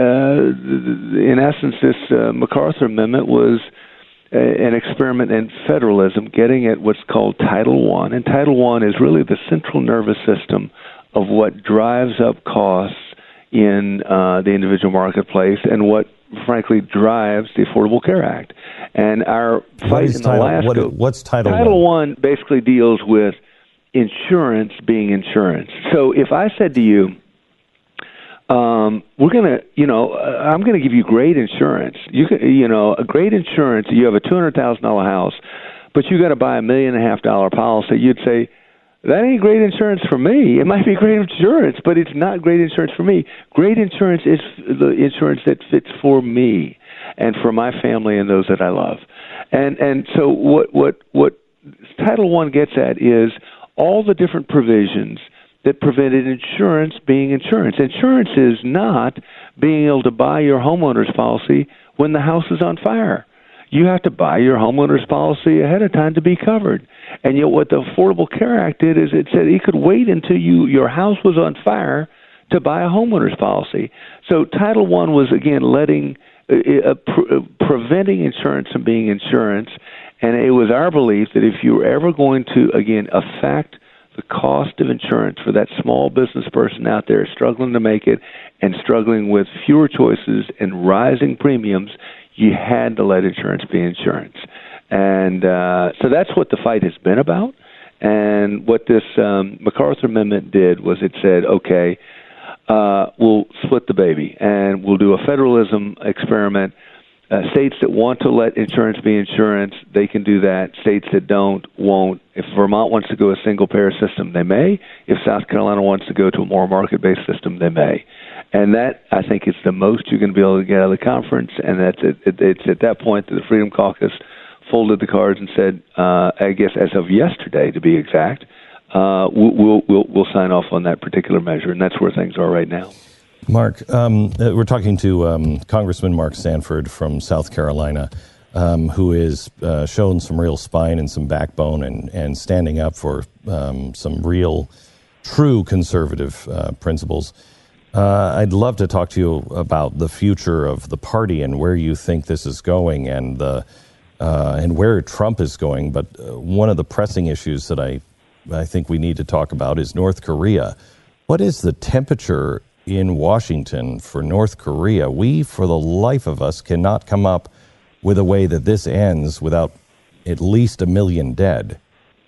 in essence, this MacArthur Amendment was an experiment in federalism, getting at what's called Title I. And Title I is really the central nervous system of what drives up costs in the individual marketplace and what, frankly, drives the Affordable Care Act. And our fight in Alaska... What's Title I? Title I basically deals with insurance being insurance. So if I said to you, we're going to, I'm going to give you great insurance. A great insurance, you have a $200,000 house, but you got to buy $1.5 million policy. You'd say, that ain't great insurance for me. It might be great insurance, but it's not great insurance for me. Great insurance is the insurance that fits for me and for my family and those that I love. And so what Title I gets at is all the different provisions that prevented insurance being insurance. Insurance is not being able to buy your homeowner's policy when the house is on fire. You have to buy your homeowner's policy ahead of time to be covered. And yet what the Affordable Care Act did is it said you could wait until your house was on fire to buy a homeowner's policy. So Title I was, again, preventing insurance from being insurance. And it was our belief that if you were ever going to, again, affect the cost of insurance for that small business person out there struggling to make it and struggling with fewer choices and rising premiums, you had to let insurance be insurance. And so that's what the fight has been about. And what this MacArthur Amendment did was it said, okay, we'll split the baby and we'll do a federalism experiment. States that want to let insurance be insurance, they can do that. States that don't, won't. If Vermont wants to go a single-payer system, they may. If South Carolina wants to go to a more market-based system, they may. And that, I think, is the most you're going to be able to get out of the conference. And that's it's at that point that the Freedom Caucus folded the cards and said, I guess as of yesterday, to be exact, we'll sign off on that particular measure. And that's where things are right now. Mark, we're talking to Congressman Mark Sanford from South Carolina, who is shown some real spine and some backbone and standing up for some real, true conservative principles. I'd love to talk to you about the future of the party and where you think this is going and where Trump is going. But one of the pressing issues that I think we need to talk about is North Korea. What is the temperature in Washington for North Korea? We, for the life of us, cannot come up with a way that this ends without at least 1 million dead.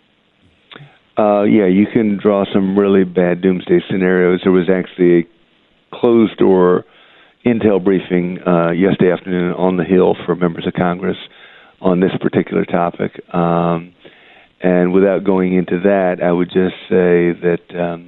Yeah, you can draw some really bad doomsday scenarios. There was actually a closed-door intel briefing yesterday afternoon on the Hill for members of Congress on this particular topic. And without going into that, I would just say that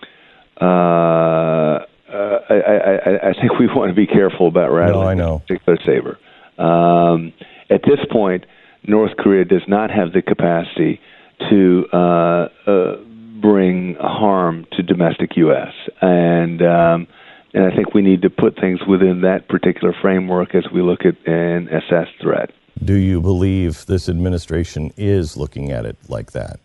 I think we want to be careful about rattling a particular saber. At this point, North Korea does not have the capacity to bring harm to domestic U.S. And I think we need to put things within that particular framework as we look at and assess threat. Do you believe this administration is looking at it like that?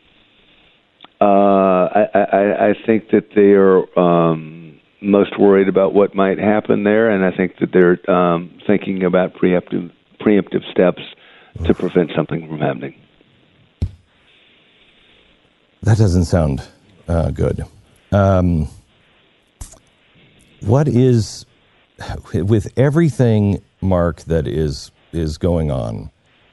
I think that they are most worried about what might happen there, and I think that they're thinking about preemptive steps to prevent something from happening. That doesn't sound good. What is, with everything, Mark, that is going on,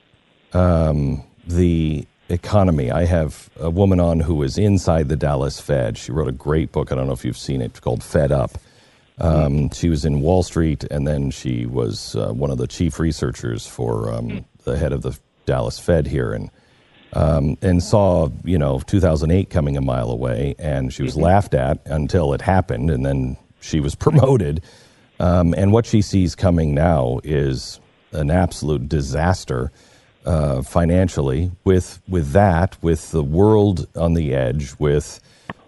the economy. I have a woman on who is inside the Dallas Fed. She wrote a great book. I don't know if you've seen it, called Fed Up. She was in Wall Street, and then she was one of the chief researchers for the head of the Dallas Fed here, and saw 2008 coming a mile away, and she was laughed at until it happened, and then she was promoted. And what she sees coming now is an absolute disaster. Financially, with the world on the edge, with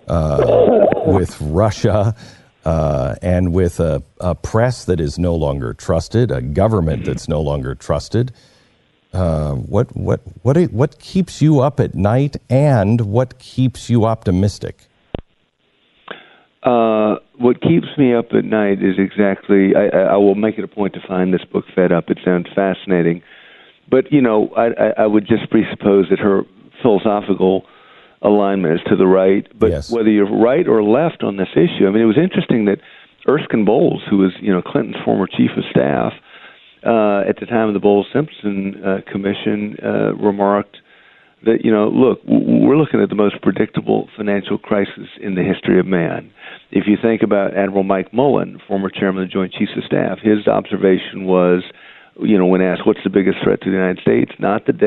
Russia, and with a press that is no longer trusted, a government that's no longer trusted. What keeps you up at night, and what keeps you optimistic? What keeps me up at night is exactly, I will make it a point to find this book, Fed Up. It sounds fascinating. But, you know, I would just presuppose that her philosophical alignment is to the right. But yes. Whether you're right or left on this issue, I mean, it was interesting that Erskine Bowles, who was, you know, Clinton's former chief of staff, at the time of the Bowles-Simpson Commission, remarked that, you know, look, we're looking at the most predictable financial crisis in the history of man. If you think about Admiral Mike Mullen, former chairman of the Joint Chiefs of Staff, his observation was, you know, when asked what's the biggest threat to the United States, not the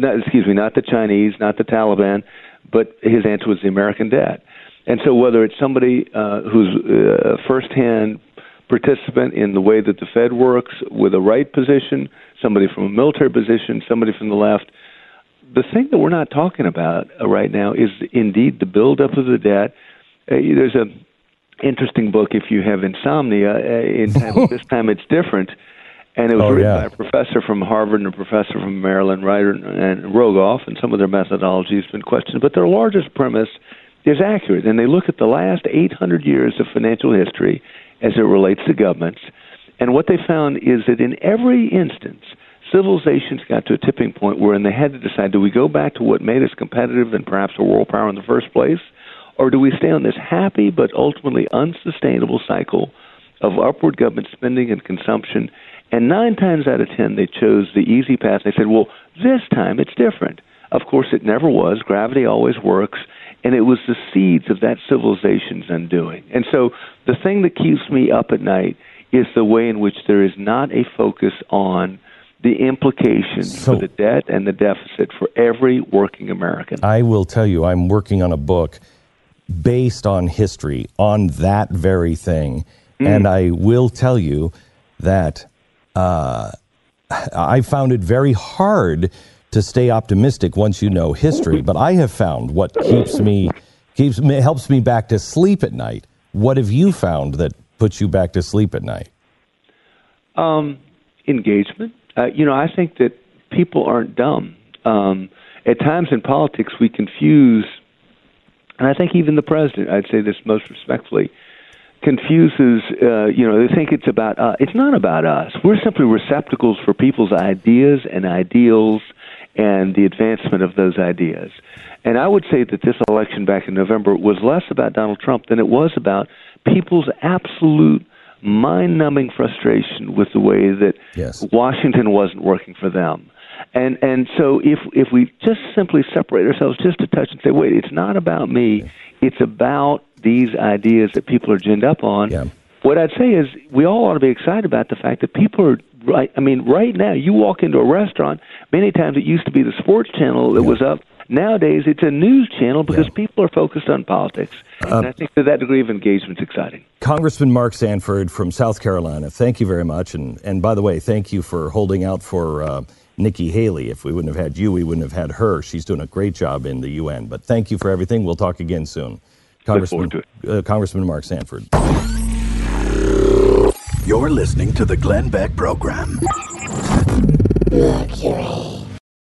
Chinese, not the Taliban, but his answer was the American debt. And so whether it's somebody who's a firsthand participant in the way that the Fed works with a right position, somebody from a military position, somebody from the left, the thing that we're not talking about right now is indeed the buildup of the debt. There's an interesting book, if you have insomnia, entitled This Time It's Different, and it was written by a professor from Harvard and a professor from Maryland, Ryder and Rogoff, and some of their methodology has been questioned, but their largest premise is accurate, and they look at the last 800 years of financial history as it relates to governments, and what they found is that in every instance, civilizations got to a tipping point where they had to decide, do we go back to what made us competitive and perhaps a world power in the first place, or do we stay on this happy but ultimately unsustainable cycle of upward government spending and consumption? And 9 times out of 10, they chose the easy path. They said, well, this time it's different. Of course, it never was. Gravity always works. And it was the seeds of that civilization's undoing. And so the thing that keeps me up at night is the way in which there is not a focus on the implications for the debt and the deficit for every working American. I will tell you, I'm working on a book based on history on that very thing. And I will tell you that I found it very hard to stay optimistic once you know history. But I have found what helps me back to sleep at night. What have you found that puts you back to sleep at night? Engagement. You know, I think that people aren't dumb. At times in politics, we confuse, and I think even the president, I'd say this most respectfully, confuses, they think it's about us. It's not about us. We're simply receptacles for people's ideas and ideals and the advancement of those ideas. And I would say that this election back in November was less about Donald Trump than it was about people's absolute mind-numbing frustration with the way that Washington wasn't working for them. And so if we just simply separate ourselves just a touch and say, wait, it's not about me, it's about these ideas that people are ginned up on, what I'd say is we all ought to be excited about the fact that people are right. I mean, right now, you walk into a restaurant, many times it used to be the sports channel that was up. Nowadays, it's a news channel because people are focused on politics. And I think that degree of engagement is exciting. Congressman Mark Sanford from South Carolina, thank you very much. And by the way, thank you for holding out for Nikki Haley. If we wouldn't have had you, we wouldn't have had her. She's doing a great job in the UN. But thank you for everything. We'll talk again soon. Congressman Mark Sanford. You're listening to the Glenn Beck Program. Mercury.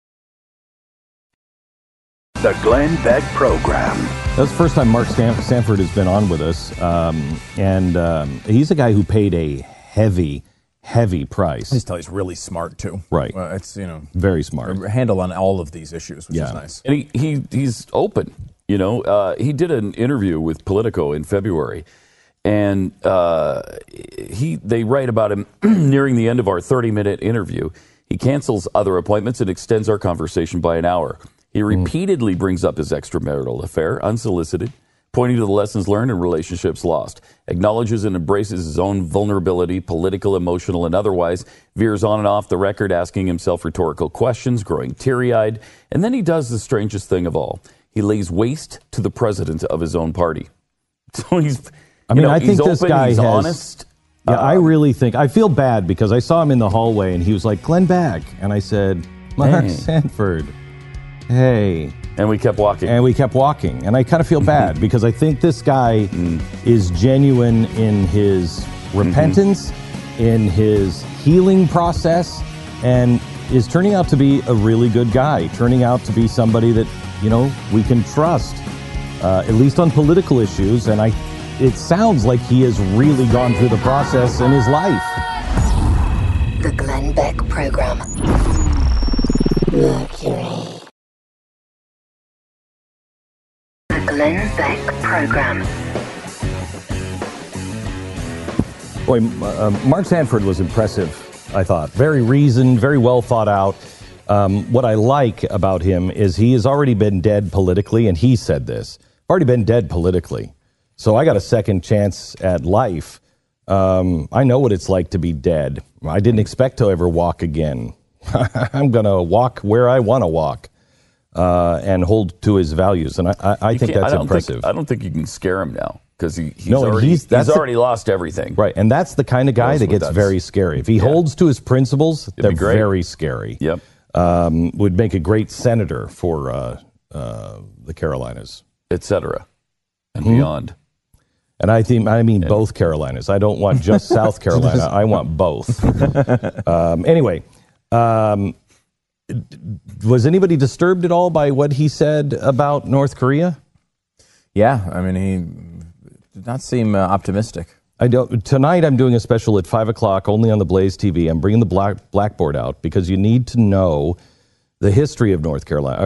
The Glenn Beck Program. That's the first time Mark Sanford has been on with us. He's a guy who paid a heavy price. I just tell he's really smart, too. Right. It's, very smart. Handle on all of these issues, which is nice. And he's open. He did an interview with Politico in February, and they write about him nearing the end of our 30-minute interview. He cancels other appointments and extends our conversation by an hour. He repeatedly brings up his extramarital affair, unsolicited, pointing to the lessons learned and relationships lost, acknowledges and embraces his own vulnerability, political, emotional, and otherwise, veers on and off the record, asking himself rhetorical questions, growing teary-eyed, and then he does the strangest thing of all. He lays waste to the president of his own party. So I think this guy he's has, honest. Yeah, I really think, I feel bad because I saw him in the hallway and he was like, Glenn Beck. And I said, Mark Sanford, hey. And we kept walking. And I kind of feel bad because I think this guy is genuine in his repentance, in his healing process, and is turning out to be a really good guy, turning out to be somebody that, we can trust, at least on political issues. And it sounds like he has really gone through the process in his life. The Glenn Beck Program. Mercury. The Glenn Beck Program. Boy, Mark Sanford was impressive, I thought. Very reasoned, very well thought out. What I like about him is he has already been dead politically, and he said this. Already been dead politically. So I got a second chance at life. I know what it's like to be dead. I didn't expect to ever walk again. I'm going to walk where I want to walk and hold to his values. And I think that's impressive. I don't think you can scare him now because he's already lost everything. Right, and that's the kind of guy that gets very scary. If he holds to his principles, they're very scary. Yep. Would make a great senator for the Carolinas. Et cetera, and beyond. And I mean both Carolinas. I don't want just South Carolina. I want both. Anyway, was anybody disturbed at all by what he said about North Korea? Yeah, I mean, he did not seem optimistic. Tonight I'm doing a special at 5 o'clock only on the Blaze TV. I'm bringing the blackboard out because you need to know the history of North Korea.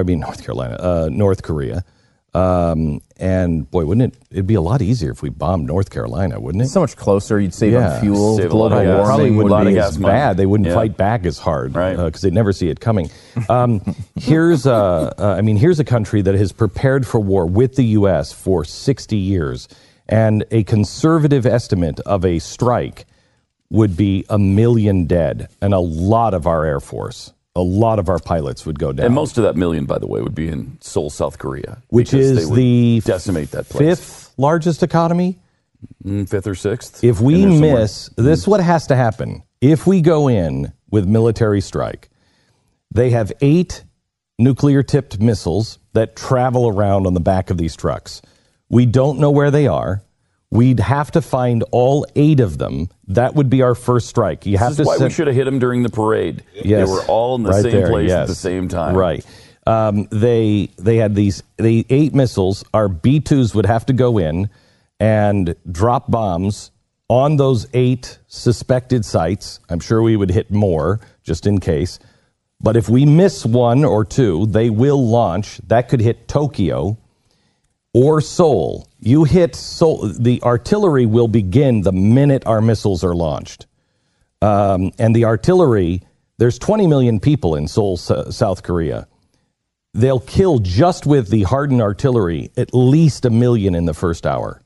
And boy, wouldn't it'd be a lot easier if we bombed North Carolina, wouldn't it? It's so much closer. You'd save on fuel. Save global warming probably wouldn't be as bad. They wouldn't Yeah. fight back as hard Right. because they'd never see it coming. Here's a country that has prepared for war with the U.S. for 60 years, and a conservative estimate of a strike would be 1 million dead, and a lot of our Air Force. A lot of our pilots would go down. And most of that million, by the way, would be in Seoul, South Korea. Which because is they would the decimate that place. fifth largest economy. Fifth or sixth. If we In there miss, this is what has to happen. If we go in with military strike, they have 8 nuclear-tipped missiles that travel around on the back of these trucks. We don't know where they are. We'd have to find all 8 of them. That would be our first strike. You have This is why we should have hit them during the parade. Yes, They were all in the right same there, place yes. at the same time. Right. They had the 8 missiles. Our B-2s would have to go in and drop bombs on those 8 suspected sites. I'm sure we would hit more just in case. But if we miss 1 or 2, they will launch. That could hit Tokyo or Seoul. You hit Seoul, the artillery will begin the minute our missiles are launched. And the artillery, there's 20 million people in Seoul, South Korea. They'll kill just with the hardened artillery at least 1 million in the first hour.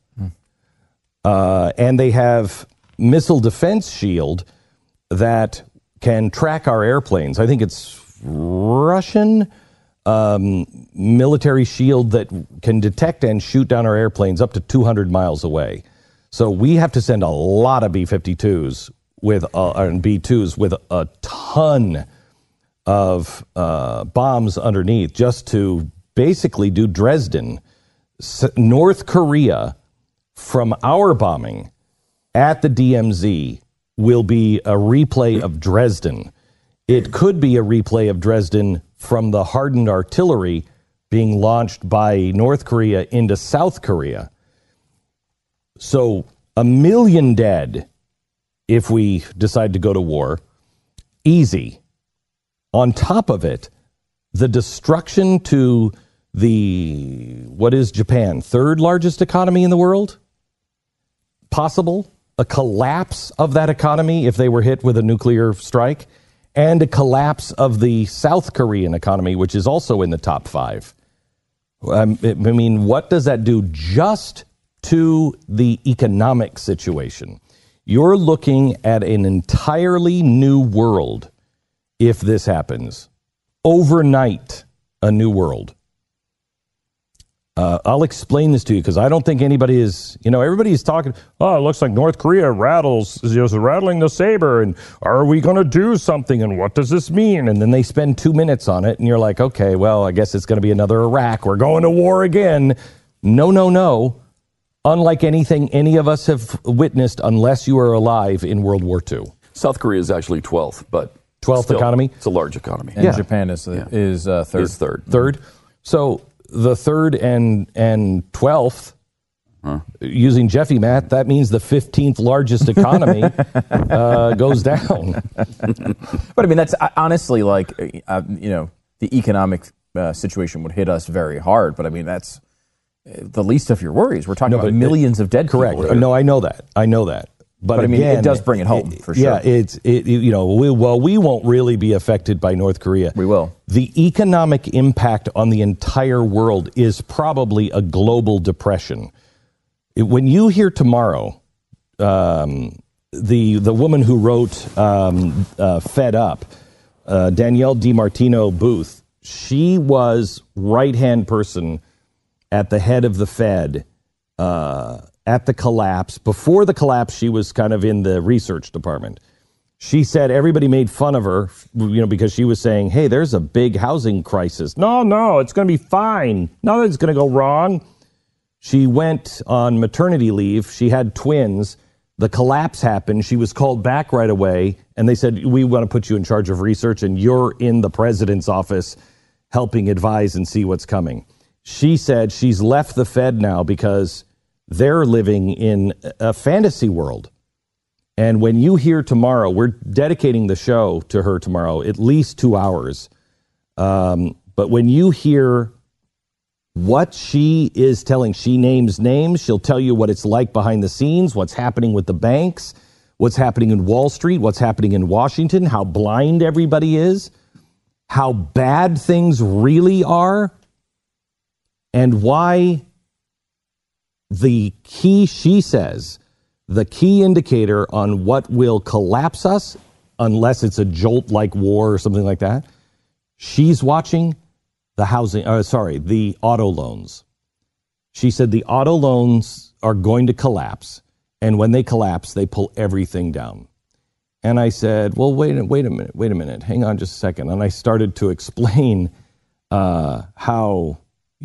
And they have missile defense shield that can track our airplanes. I think it's Russian military shield that can detect and shoot down our airplanes up to 200 miles away. So we have to send a lot of B-52s and B-2s with a ton of bombs underneath just to basically do Dresden. North Korea, from our bombing at the DMZ, will be a replay of Dresden. It could be a replay of Dresden from the hardened artillery being launched by North Korea into South Korea. So 1 million dead if we decide to go to war. Easy. On top of it, the destruction to what is Japan, 3rd largest economy in the world? Possible. A collapse of that economy if they were hit with a nuclear strike, and a collapse of the South Korean economy, which is also in the top 5. I mean, what does that do just to the economic situation? You're looking at an entirely new world if this happens. Overnight, a new world. I'll explain this to you because I don't think anybody is, everybody's talking, it looks like North Korea is rattling the saber, and are we going to do something, and what does this mean? And then they spend 2 minutes on it, and you're like, okay, well, I guess it's going to be another Iraq. We're going to war again. No. Unlike anything any of us have witnessed, unless you are alive in World War II. South Korea is actually 12th, but 12th economy. It's a large economy. And Japan is third. Is third. Third. So the third and 12th, using Jeffy math, that means the 15th largest economy goes down. But I mean, that's honestly like, the economic situation would hit us very hard. But I mean, that's the least of your worries. We're talking about millions of dead correct. people. No, I know that. But I mean, again, it does bring it home for sure. Yeah, we won't really be affected by North Korea. We will. The The economic impact on the entire world is probably a global depression. When you hear tomorrow, the woman who wrote Fed Up, Danielle DiMartino Booth, she was right-hand person at the head of the Fed at the collapse. Before the collapse, she was kind of in the research department. She said everybody made fun of her, because she was saying, hey, there's a big housing crisis. No, it's going to be fine. Nothing's going to go wrong. She went on maternity leave. She had twins. The collapse happened. She was called back right away, and they said, we want to put you in charge of research, and you're in the president's office helping advise and see what's coming. She said she's left the Fed now because they're living in a fantasy world. And when you hear tomorrow, we're dedicating the show to her tomorrow, at least 2 hours. But when you hear what she is telling, she names names. She'll tell you what it's like behind the scenes, what's happening with the banks, what's happening in Wall Street, what's happening in Washington, how blind everybody is, how bad things really are, and why she says, the key indicator on what will collapse us, unless it's a jolt like war or something like that, she's watching the auto loans. She said the auto loans are going to collapse, and when they collapse, they pull everything down. And I said, well, wait a minute, hang on just a second. And I started to explain how,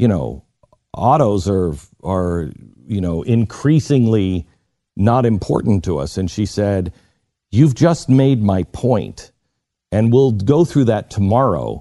autos are increasingly not important to us. And she said, you've just made my point, and we'll go through that tomorrow.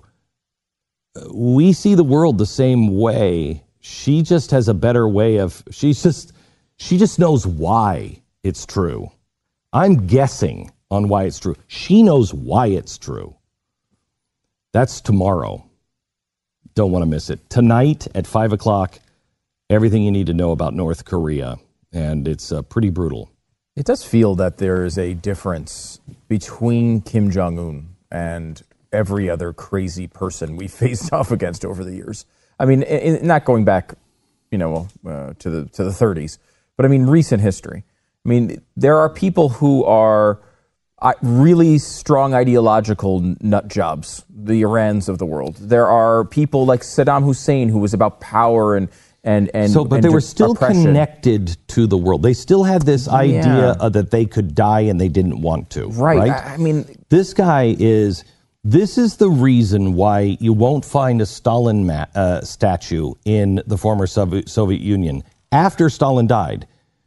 We see the world the same way. She just has a better way she just knows why it's true. I'm guessing on why it's true. She knows why it's true. That's tomorrow. Don't want to miss it. Tonight at 5 o'clock, everything you need to know about North Korea. And it's pretty brutal. It does feel that there is a difference between Kim Jong-un and every other crazy person we faced off against over the years. I mean, not going back, to the 30s, but I mean, recent history. I mean, there are people who are really strong ideological nut jobs, the Irans of the world. There are people like Saddam Hussein, who was about power and but they were still oppression. Connected to the world. They still had this idea that they could die and they didn't want to. Right. I mean, this guy is. This is the reason why you won't find a Stalin statue in the former Soviet Union after Stalin died.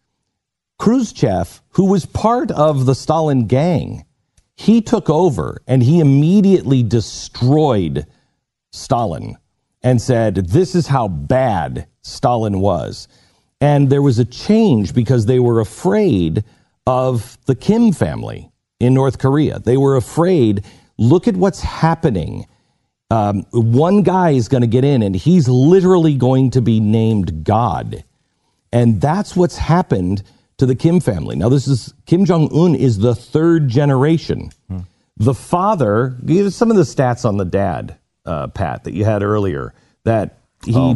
Khrushchev, who was part of the Stalin gang, he took over and he immediately destroyed Stalin and said, this is how bad Stalin was. And there was a change because they were afraid of the Kim family in North Korea. They were afraid, look at what's happening. One guy is going to get in and he's literally going to be named God. And that's what's happened to the Kim family. Now, Kim Jong-un is the third generation. The father, give some of the stats on the dad, Pat, that you had earlier, that he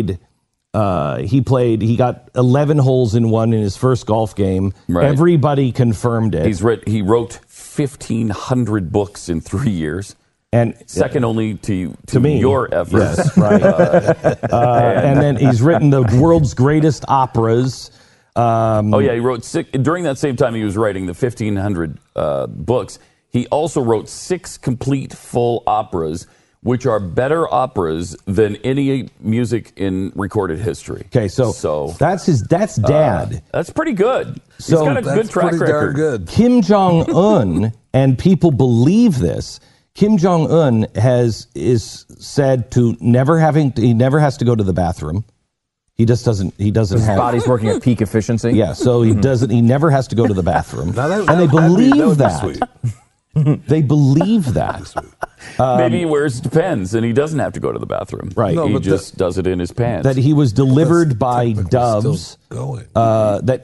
got 11 holes in one in his first golf game. Right. Everybody confirmed it. He wrote 1,500 books in 3 years. And second only to me, your efforts. Yes, right. And then he's written the world's greatest operas. He wrote during that same time he was writing the 1,500 books. He also wrote 6 complete full operas, which are better operas than any music in recorded history. Okay, so that's dad. That's pretty good. He's got a good track record. Kim Jong-un and people believe this. Kim Jong Un is said to he never has to go to the bathroom. He just doesn't. He doesn't. His have, body's working at peak efficiency. Yeah, so he doesn't. He never has to go to the bathroom, and they that believe would be that. sweet. They believe that. Maybe he wears Depends and he doesn't have to go to the bathroom. Right. He just does it in his pants. That he was delivered by doves. That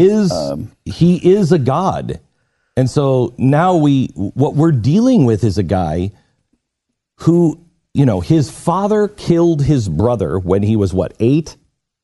he is a god, and so now what we're dealing with is a guy who, his father killed his brother when he was 8.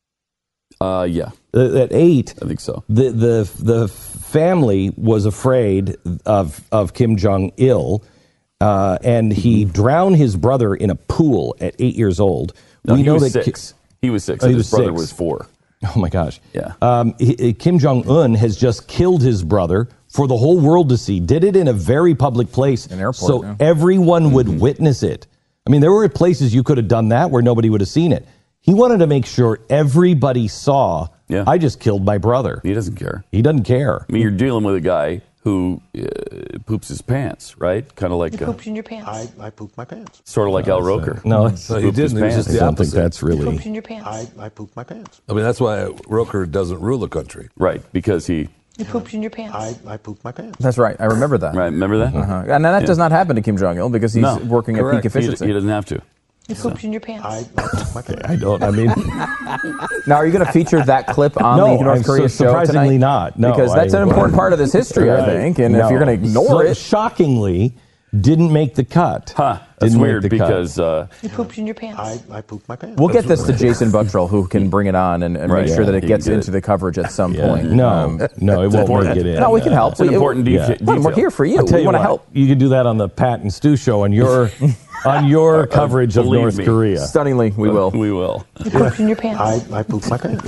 Yeah. At 8, I think so. The family was afraid of Kim Jong Il, and he drowned his brother in a pool at 8 years old. No, we he know was that 6. He was 6. Oh, And he his was brother 6. was 4. Oh my gosh! Yeah. Kim Jong Un has just killed his brother for the whole world to see. Did it in a very public place, An airport, so yeah. everyone would witness it. I mean, there were places you could have done that where nobody would have seen it. He wanted to make sure everybody saw. Yeah. I just killed my brother. He doesn't care. He doesn't care. I mean, you're dealing with a guy who poops his pants, right? Kind of like Pooped in your pants. I pooped my pants. sort of like Al Roker. No, he Pooped his didn't. It was pants. just I the don't think opposite. that's really. Pooped in your pants. I pooped my pants. I mean, that's why Roker doesn't rule the country. Right, because he... You pooped in your pants. I pooped my pants. That's right. I remember that. Right, remember that? Uh-huh. And that does not happen to Kim Jong Il because he's No, working at correct. peak efficiency. He doesn't have to. You pooped in your pants. I pooped my pants. I don't. I mean, Now, are you going to feature that clip on No, the North I'm Korea show surprisingly tonight? not. No, because that's an important part of this history, I think. And if you're going to ignore it, shockingly, didn't make the cut. Huh. That's Didn't make weird the cut. because... You pooped in your pants. I pooped my pants. we'll get this to Jason Buttrell, who can bring it on and Right, make sure that yeah, it he gets can get into it. the coverage at some Yeah. point. No, it won't important. make it in. No, we can help. It's an important detail. We're here for you. I'll tell We you want to what, help. You can do that on the Pat and Stu show on your coverage of Believe North me. Korea. Stunningly, we will. We will. You pooped in your pants. I pooped my pants.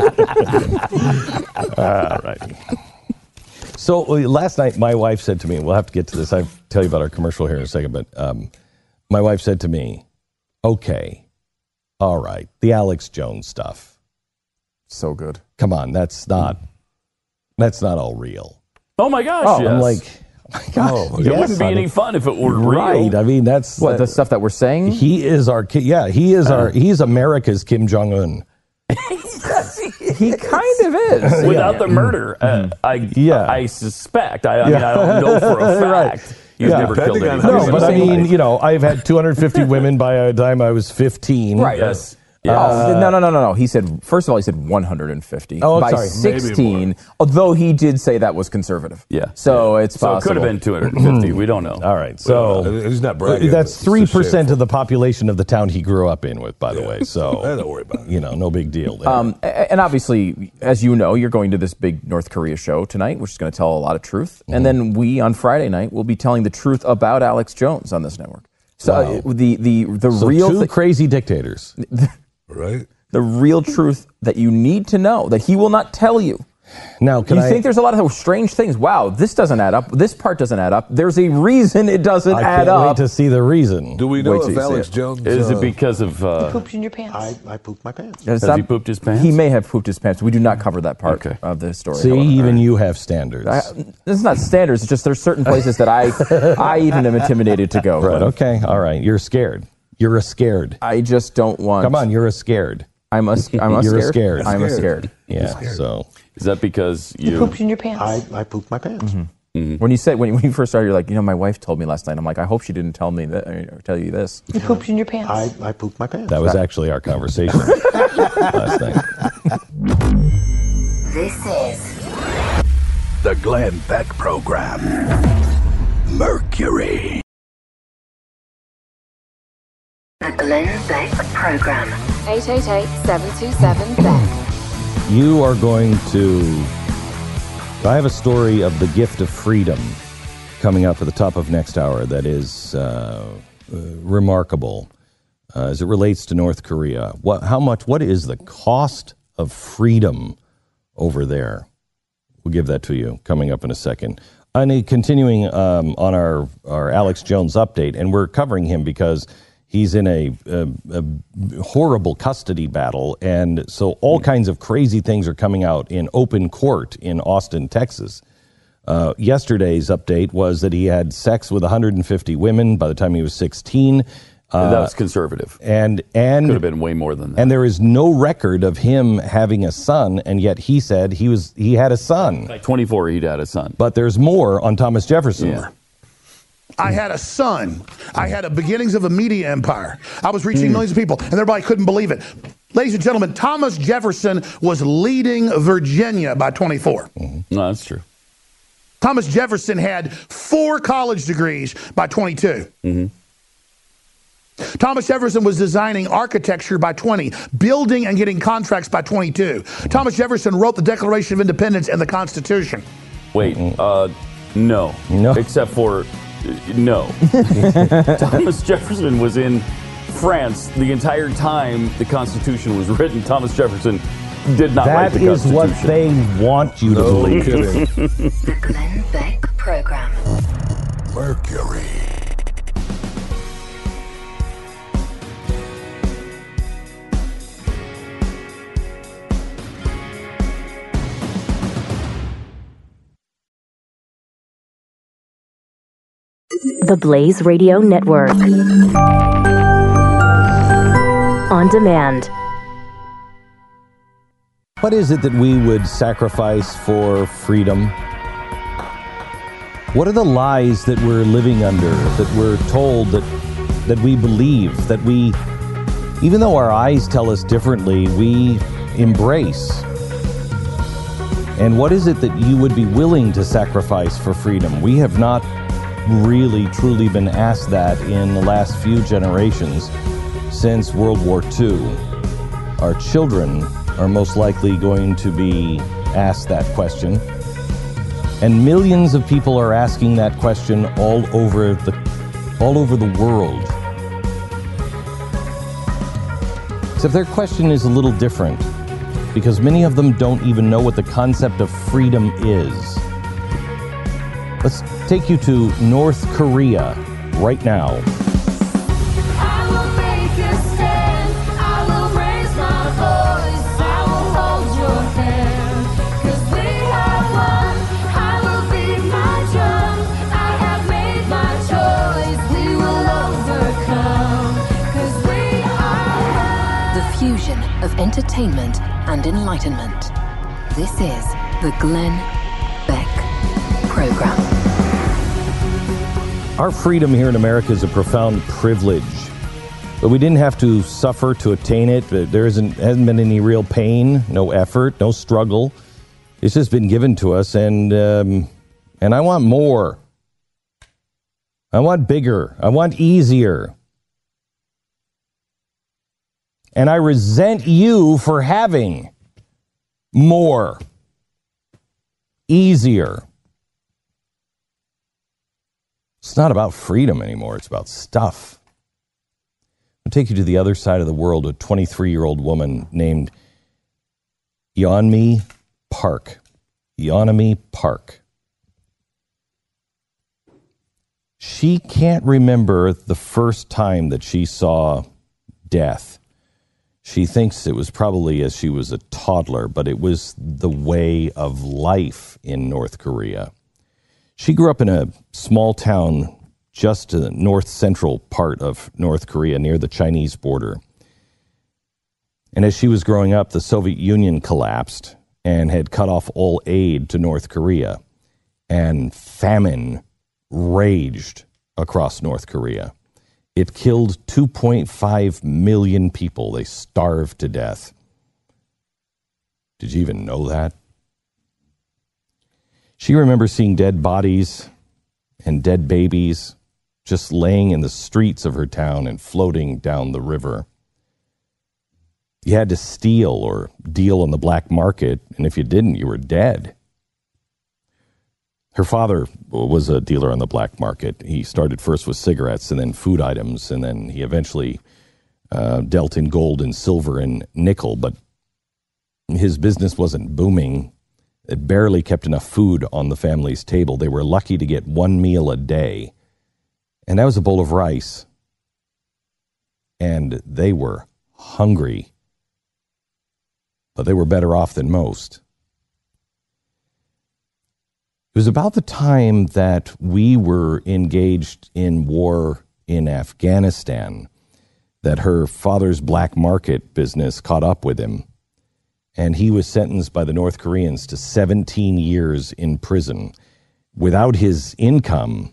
All right. So last night, my wife said to me, we'll have to get to this. I'll tell you about our commercial here in a second, but my wife said to me, okay, all right, the Alex Jones stuff. So good. Come on, that's not all real. Oh, my gosh, Oh, yes. I'm like, oh my God. It yes, wouldn't be honey. any fun if it were real. Right. I mean, that's What, the stuff that we're saying? he is our he's America's Kim Jong Un. He kind of is. Without the murder, I suspect. I mean, I don't know for a Right. fact. He's Yeah. never killed Depending on anyone. how No, but I mean, I've had 250 women by the time I was 15. Right. Yes. No. He said, first of all, he said 150. Oh, By sorry. 16, although he did say that was conservative. Yeah. So it's So it possible. could have been 250. We don't know. All right. So he's not bragging. that's It's just 3% shameful. of the population of the town he grew up in with, by the way. So Don't worry about it. no big deal there. And obviously, as you know, you're going to this big North Korea show tonight, which is going to tell a lot of truth. And then we, on Friday night, will be telling the truth about Alex Jones on this network. So Wow. the So real two crazy dictators. Right? the real truth that you need to know that he will not tell you. Now, You think there's a lot of strange things. Wow, this doesn't add up. This part doesn't add up. There's a reason it doesn't I add can't up. wait to see the reason. Do we know Wait till if you see Alex it. Jones... Is it because of... You pooped in your pants. I pooped my pants. It's Has he pooped his pants? He may have pooped his pants. We do not cover that part Okay. of the story. See, however. even you have standards. It's not standards. It's just there's certain places that I even am intimidated to go. Right. Okay. All right. You're scared. You're a scared. I just don't want. Come on. You're a scared. I'm a You're scared. scared. I'm a scared. Yeah. So. Is that because You pooped in your pants. I pooped my pants. When you first started, you're like, my wife told me last night. I'm like, I hope she didn't tell me that or tell you this. You pooped in your pants. I pooped my pants. That was actually our conversation last night. This is The Glenn Beck Program. Mercury. the Glenn Beck Program. 888-727-BECK. You are going to. I have a story of the gift of freedom coming up at the top of next hour that is remarkable as it relates to North Korea. What is the cost of freedom over there? We'll give that to you coming up in a second. And continuing on our Alex Jones update, and we're covering him because he's in a horrible custody battle, and so all kinds of crazy things are coming out in open court in Austin, Texas. Yesterday's update was that he had sex with 150 women by the time he was 16. That's conservative. And could have been way more than that. And there is no record of him having a son, and yet he said he had a son. By 24, he'd had a son. But there's more on Thomas Jefferson. Yeah. I had a son. I had a beginnings of a media empire. I was reaching millions of people, and everybody couldn't believe it. Ladies and gentlemen, Thomas Jefferson was leading Virginia by 24. No, that's true. Thomas Jefferson had 4 college degrees by 22. Thomas Jefferson was designing architecture by 20, building and getting contracts by 22. Thomas Jefferson wrote the Declaration of Independence and the Constitution. Wait, no. Except for, no. Thomas Jefferson was in France the entire time the Constitution was written. Thomas Jefferson did not write the Constitution. That is what they want you to believe. The Glenn Beck Program. Mercury. The Blaze Radio Network. On demand. What is it that we would sacrifice for freedom? What are the lies that we're living under, that we're told, that we believe, that we, even though our eyes tell us differently, we embrace? And what is it that you would be willing to sacrifice for freedom? We have not really, truly been asked that in the last few generations since World War II. Our children are most likely going to be asked that question. And millions of people are asking that question all over the world. Except their question is a little different, because many of them don't even know what the concept of freedom is. Let's take you to North Korea right now. Fusion of entertainment and enlightenment. This is the Glenn Beck Program. Our freedom here in America is a profound privilege, but we didn't have to suffer to attain it. There hasn't been any real pain, no effort, no struggle. It's just been given to us, and I want more. I want bigger. I want easier. And I resent you for having more, easier. It's not about freedom anymore. It's about stuff. I'll take you to the other side of the world. A 23-year-old woman named Yeonmi Park. Yeonmi Park. She can't remember the first time that she saw death. She thinks it was probably as she was a toddler, but it was the way of life in North Korea. She grew up in a small town just to the north central part of North Korea near the Chinese border. And as she was growing up, the Soviet Union collapsed and had cut off all aid to North Korea. And famine raged across North Korea. It killed 2.5 million people. They starved to death. Did you even know that? She remembers seeing dead bodies and dead babies just laying in the streets of her town and floating down the river. You had to steal or deal on the black market, and if you didn't, you were dead. Her father was a dealer on the black market. He started first with cigarettes and then food items, and then he eventually dealt in gold and silver and nickel, but his business wasn't booming. It barely kept enough food on the family's table. They were lucky to get one meal a day, and that was a bowl of rice. And they were hungry, but they were better off than most. It was about the time that we were engaged in war in Afghanistan that her father's black market business caught up with him. And he was sentenced by the North Koreans to 17 years in prison. Without his income,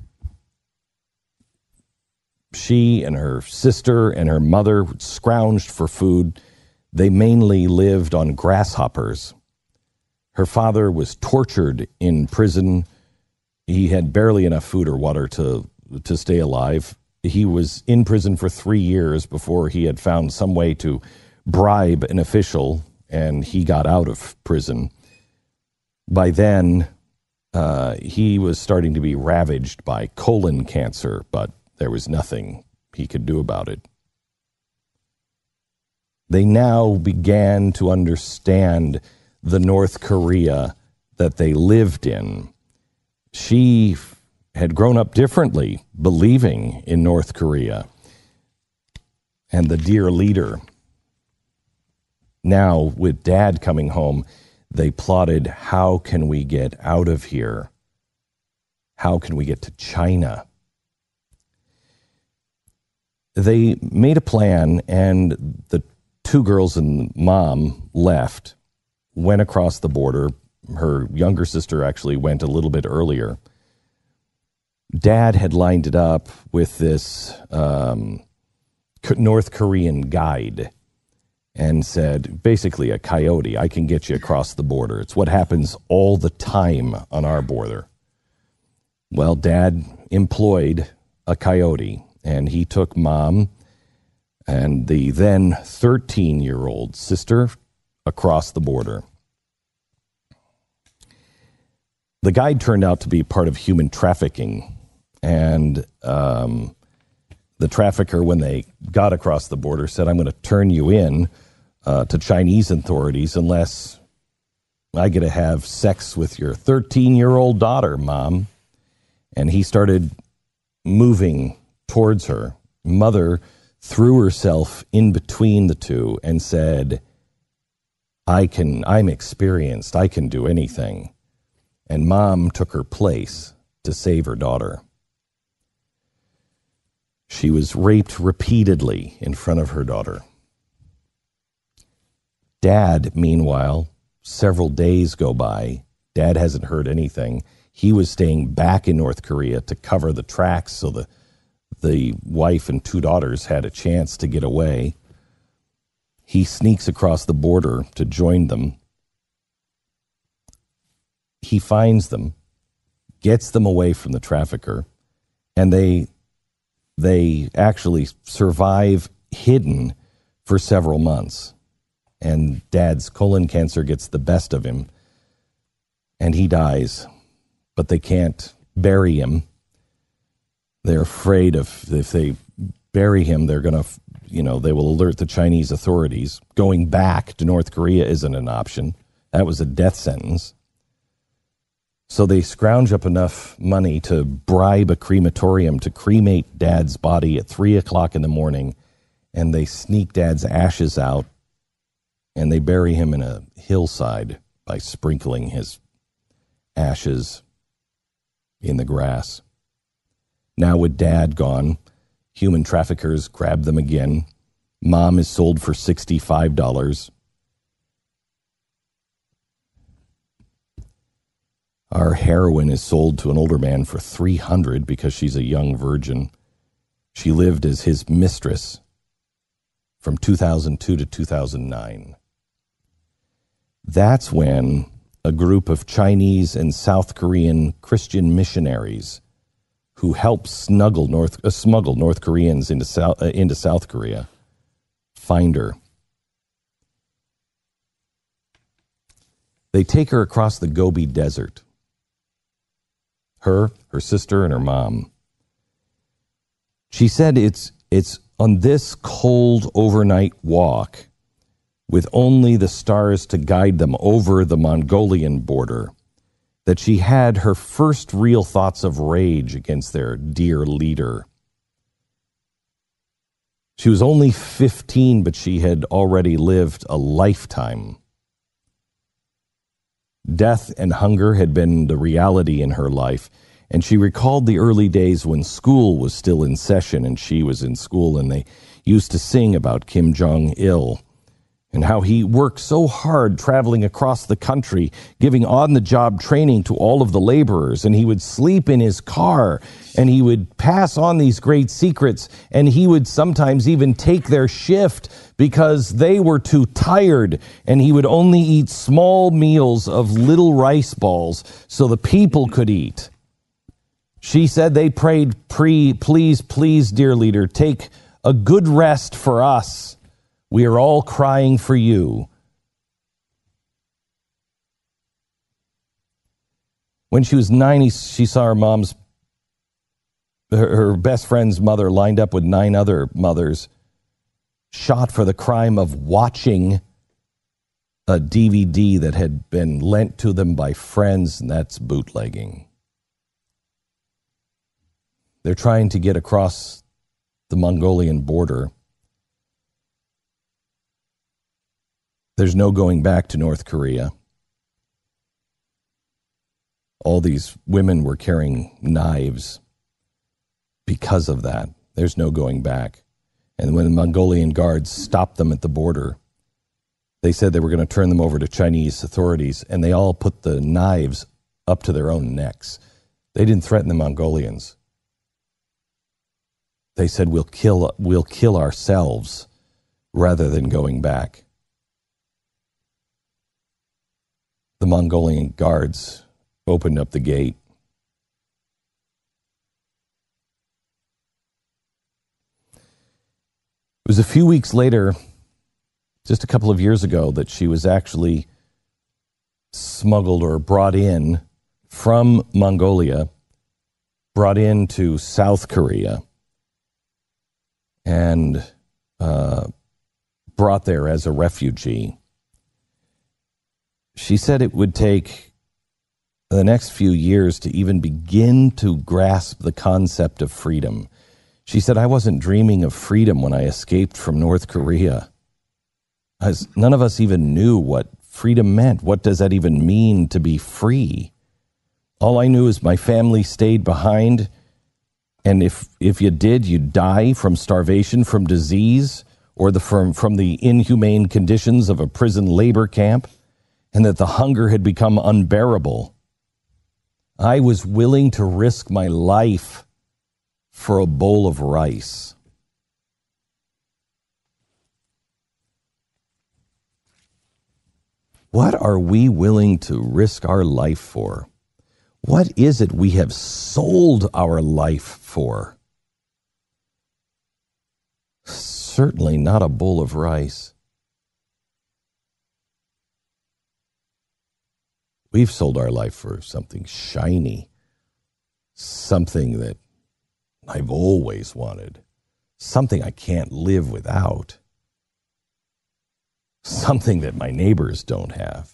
she and her sister and her mother scrounged for food. They mainly lived on grasshoppers. Her father was tortured in prison. He had barely enough food or water to stay alive. He was in prison for 3 years before he had found some way to bribe an official, and he got out of prison. By then, he was starting to be ravaged by colon cancer, but there was nothing he could do about it. They now began to understand the North Korea that they lived in. She had grown up differently, believing in North Korea and the dear leader. Now, with Dad coming home, they plotted, how can we get out of here? How can we get to China? They made a plan, and the two girls and mom left, went across the border. Her younger sister actually went a little bit earlier. Dad had lined it up with this North Korean guide and said, basically a coyote, I can get you across the border. It's what happens all the time on our border. Well, Dad employed a coyote, and he took Mom and the then 13-year-old sister across the border. The guide turned out to be part of human trafficking, and the trafficker, when they got across the border, said, I'm going to turn you in to Chinese authorities unless I get to have sex with your 13-year-old daughter, Mom. And he started moving towards her. Mother threw herself in between the two and said, I'm experienced, I can do anything. And Mom took her place to save her daughter. She was raped repeatedly in front of her daughter. Dad, meanwhile, several days go by. Dad hasn't heard anything. He was staying back in North Korea to cover the tracks so the wife and two daughters had a chance to get away. He sneaks across the border to join them. He finds them, gets them away from the trafficker, and they actually survive hidden for several months. And Dad's colon cancer gets the best of him, and he dies. But they can't bury him. They're afraid if they bury him, they're going to, they will alert the Chinese authorities. Going back to North Korea isn't an option. That was a death sentence. So they scrounge up enough money to bribe a crematorium to cremate Dad's body at 3 o'clock in the morning, and they sneak Dad's ashes out, and they bury him in a hillside by sprinkling his ashes in the grass. Now with Dad gone, human traffickers grab them again. Mom is sold for $65. Our heroine is sold to an older man for $300 because she's a young virgin. She lived as his mistress from 2002 to 2009. That's when a group of Chinese and South Korean Christian missionaries who helped smuggle North Koreans into South Korea find her. They take her across the Gobi Desert. Her sister, and her mom. She said it's on this cold overnight walk, with only the stars to guide them over the Mongolian border, that she had her first real thoughts of rage against their dear leader. She was only 15, but she had already lived a lifetime. Death and hunger had been the reality in her life, and she recalled the early days when school was still in session and she was in school, and they used to sing about Kim Jong-il and how he worked so hard traveling across the country, giving on-the-job training to all of the laborers, and he would sleep in his car, and he would pass on these great secrets, and he would sometimes even take their shift because they were too tired, and he would only eat small meals of little rice balls so the people could eat. She said they prayed, please, please, dear leader, take a good rest for us. We are all crying for you. When she was 90, she saw her best friend's mother lined up with 9 other mothers, shot for the crime of watching a DVD that had been lent to them by friends, and that's bootlegging. They're trying to get across the Mongolian border. There's no going back to North Korea. All these women were carrying knives because of that. There's no going back. And when the Mongolian guards stopped them at the border, they said they were going to turn them over to Chinese authorities, and they all put the knives up to their own necks. They didn't threaten the Mongolians. They said, we'll kill ourselves rather than going back. The Mongolian guards opened up the gate. It was a few weeks later, just a couple of years ago, that she was actually smuggled or brought in from Mongolia, brought into South Korea, and brought there as a refugee. She said it would take the next few years to even begin to grasp the concept of freedom. She said, I wasn't dreaming of freedom when I escaped from North Korea. As none of us even knew what freedom meant. What does that even mean to be free? All I knew is my family stayed behind, and if you did, you'd die from starvation, from disease, or from the inhumane conditions of a prison labor camp, and that the hunger had become unbearable. I was willing to risk my life for a bowl of rice. What are we willing to risk our life for? What is it we have sold our life for? Certainly not a bowl of rice. We've sold our life for something shiny, something that I've always wanted, something I can't live without, something that my neighbors don't have.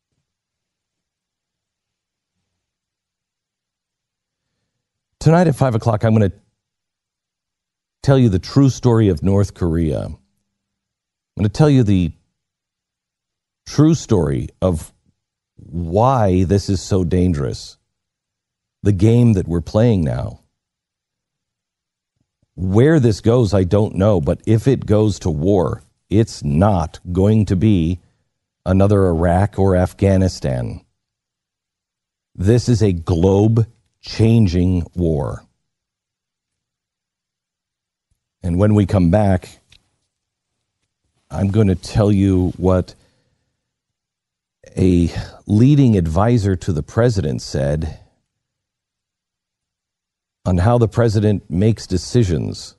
Tonight at 5 o'clock, I'm going to tell you the true story of North Korea. I'm going to tell you the true story of why this is so dangerous, the game that we're playing now. Where this goes, I don't know, but if it goes to war, it's not going to be another Iraq or Afghanistan. This is a globe-changing war. And when we come back, I'm going to tell you what a leading advisor to the president said on how the president makes decisions.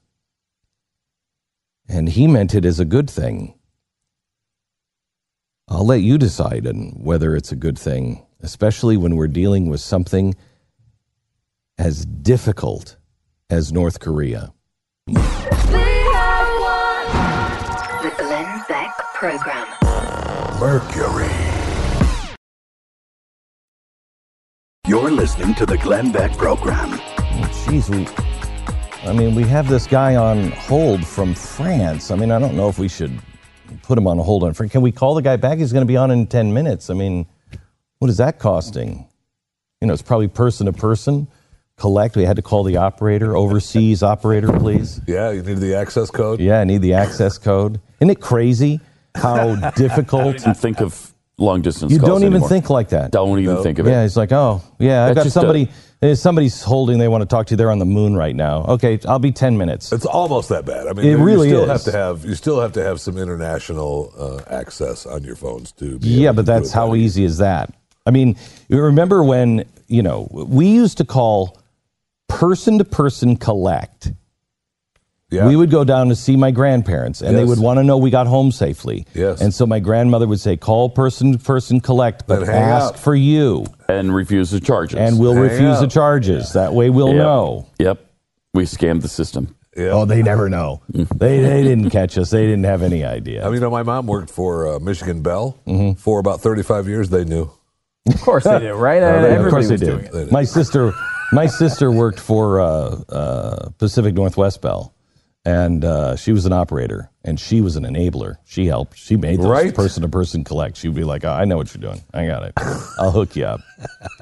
And he meant it as a good thing. I'll let you decide on whether it's a good thing, especially when we're dealing with something as difficult as North Korea. The Glenn Beck Program. Mercury. You're listening to the Glenn Beck Program. Jeez, we have this guy on hold from France. I don't know if we should put him on hold on France. Can we call the guy back? He's going to be on in 10 minutes. What is that costing? It's probably person to person. Collect. We had to call the operator, overseas operator, please. Yeah, you need the access code. Yeah, I need the access code. Isn't it crazy how difficult? And think of long distance. You calls don't even anymore. think like that. Don't even think of it. Yeah, it's like, oh, yeah, I've That's got just somebody's holding. They want to talk to you. They're on the moon right now. Okay, I'll be 10 minutes. It's almost that bad. I mean, It really you is. You still have to have some international access on your phones too. Yeah, but that's how easy is that? I mean, you remember when we used to call person to person collect. Yeah. We would go down to see my grandparents, and they would want to know we got home safely. Yes. And so my grandmother would say, call person to person collect, but Then hang ask up. for you. And refuse the charges. And we'll Hang refuse the up. charges. That way we'll Yep. know. Yep. We scammed the system. Yeah. Oh, they never know. they didn't catch us. They didn't have any idea. I mean, my mom worked for Michigan Bell for about 35 years. They knew. Of course they do, right? Of Everybody course they was doing did. it. My sister worked for Pacific Northwest Bell, and she was an operator, and she was an enabler. She helped. She made those Right. person-to-person collect. She'd be like, oh, I know what you're doing. I got it. I'll hook you up.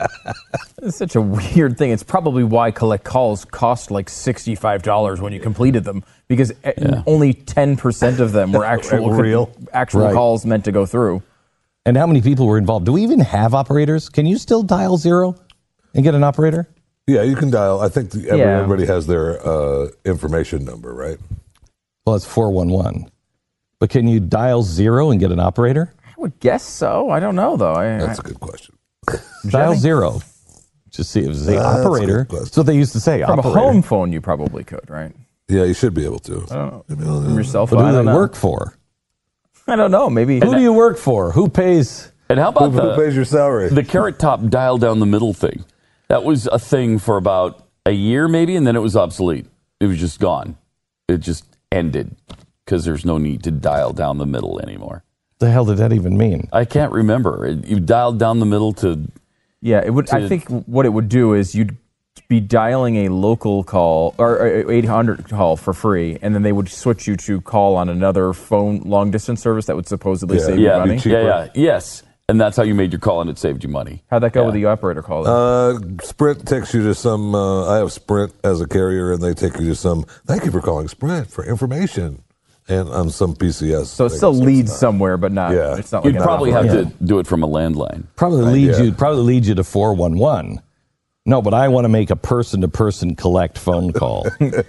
It's such a weird thing. It's probably why collect calls cost like $65 when you completed them, because only 10% of them were actual Right. calls meant to go through. And how many people were involved? Do we even have operators? Can you still dial 0 and get an operator? Yeah, you can dial. I think everybody has their information number, right? Well, it's 411. But can you dial 0 and get an operator? I would guess so. I don't know, though. That's a good question. Dial 0. Just see, it was the operator. That's what they used to say. From operator. a home phone, you probably could, right? Yeah, you should be able to. I don't know. From your cell But phone. who I do don't they know. work for? I don't know. Maybe. Who do you work for? Who pays? And how about Who pays your salary? The Carrot Top dial down the middle thing? That was a thing for about a year, maybe, and then it was obsolete. It was just gone. It just ended because there's no need to dial down the middle anymore. The hell did that even mean? I can't remember. You dialed down the middle to. Yeah, it would. I think what it would do is you'd be dialing a local call or 800 call for free, and then they would switch you to call on another phone long distance service that would supposedly save you money. Yes. And that's how you made your call, and it saved you money. How'd that go with the operator call? Sprint takes you to some. I have Sprint as a carrier, and they take you to some. Thank you for calling Sprint for information, and on some PCS. So it still leads somewhere, but not. Yeah. It's not like You'd probably have to do it from a landline. Probably leads you to 411. No, but I want to make a person-to-person collect phone call.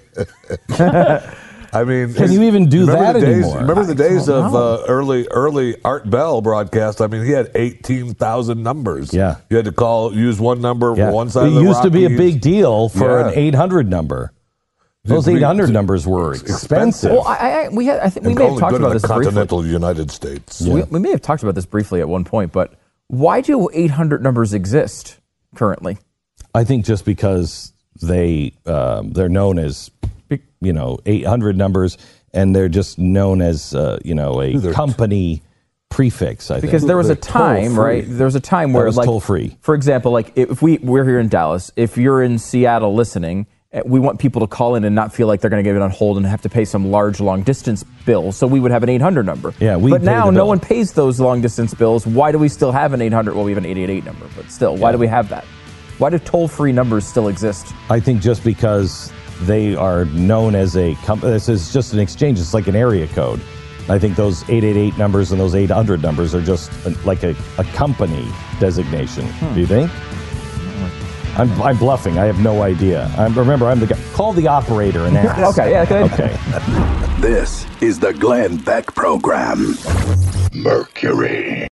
I mean, can you even do that anymore? Remember the days of early Art Bell broadcast? I mean, he had 18,000 numbers. Yeah, you had to use one number for one side. It of the used to be a Rockies. big deal for an 800 number. Those 800 numbers were expensive. Well, I think we may have talked about this briefly. Continental United States. Yeah. We may have talked about this briefly at one point, but why do 800 numbers exist currently? I think just because they're known as 800 numbers, and they're just known as a company prefix. I think Because there was a time, right? There was a time where, like, toll free. For example, like if we're here in Dallas, if you're in Seattle listening, we want people to call in and not feel like they're going to get it on hold and have to pay some large long distance bill. So we would have an 800 number. Yeah, but now no one pays those long distance bills. Why do we still have an 800? Well, we have an 888 number, but still, why do we have that? Why do toll free numbers still exist? I think just because they are known as a company. This is just an exchange. It's like an area code. I think those 888 numbers and those 800 numbers are just like a company designation. Do you think? I'm bluffing. I have no idea. Remember, I'm the guy. Call the operator and ask. Okay, yeah, good. Okay. This is the Glenn Beck Program. Mercury.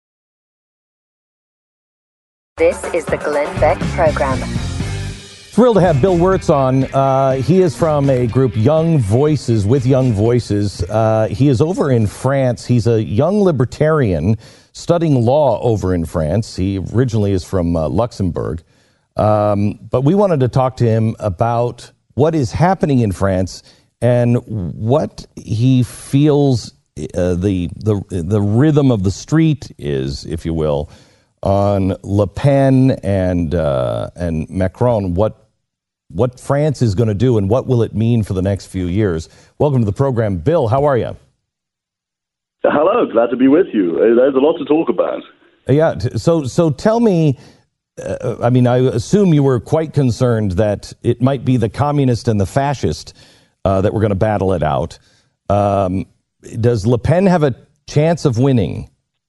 This is the Glenn Beck Program. Thrilled to have Bill Wirtz on. He is from a group, Young Voices, with Young Voices. He is over in France. He's a young libertarian studying law over in France. He originally is from Luxembourg. But we wanted to talk to him about what is happening in France and what he feels the rhythm of the street is, if you will, on Le Pen and Macron. What France is going to do and what will it mean for the next few years. Welcome to the program, Bill. How are you? Hello, glad to be with you. There's a lot to talk about. Yeah. So tell me, I mean, I assume you were quite concerned that it might be the communist and the fascist that were going to battle it out. Does Le Pen have a chance of winning?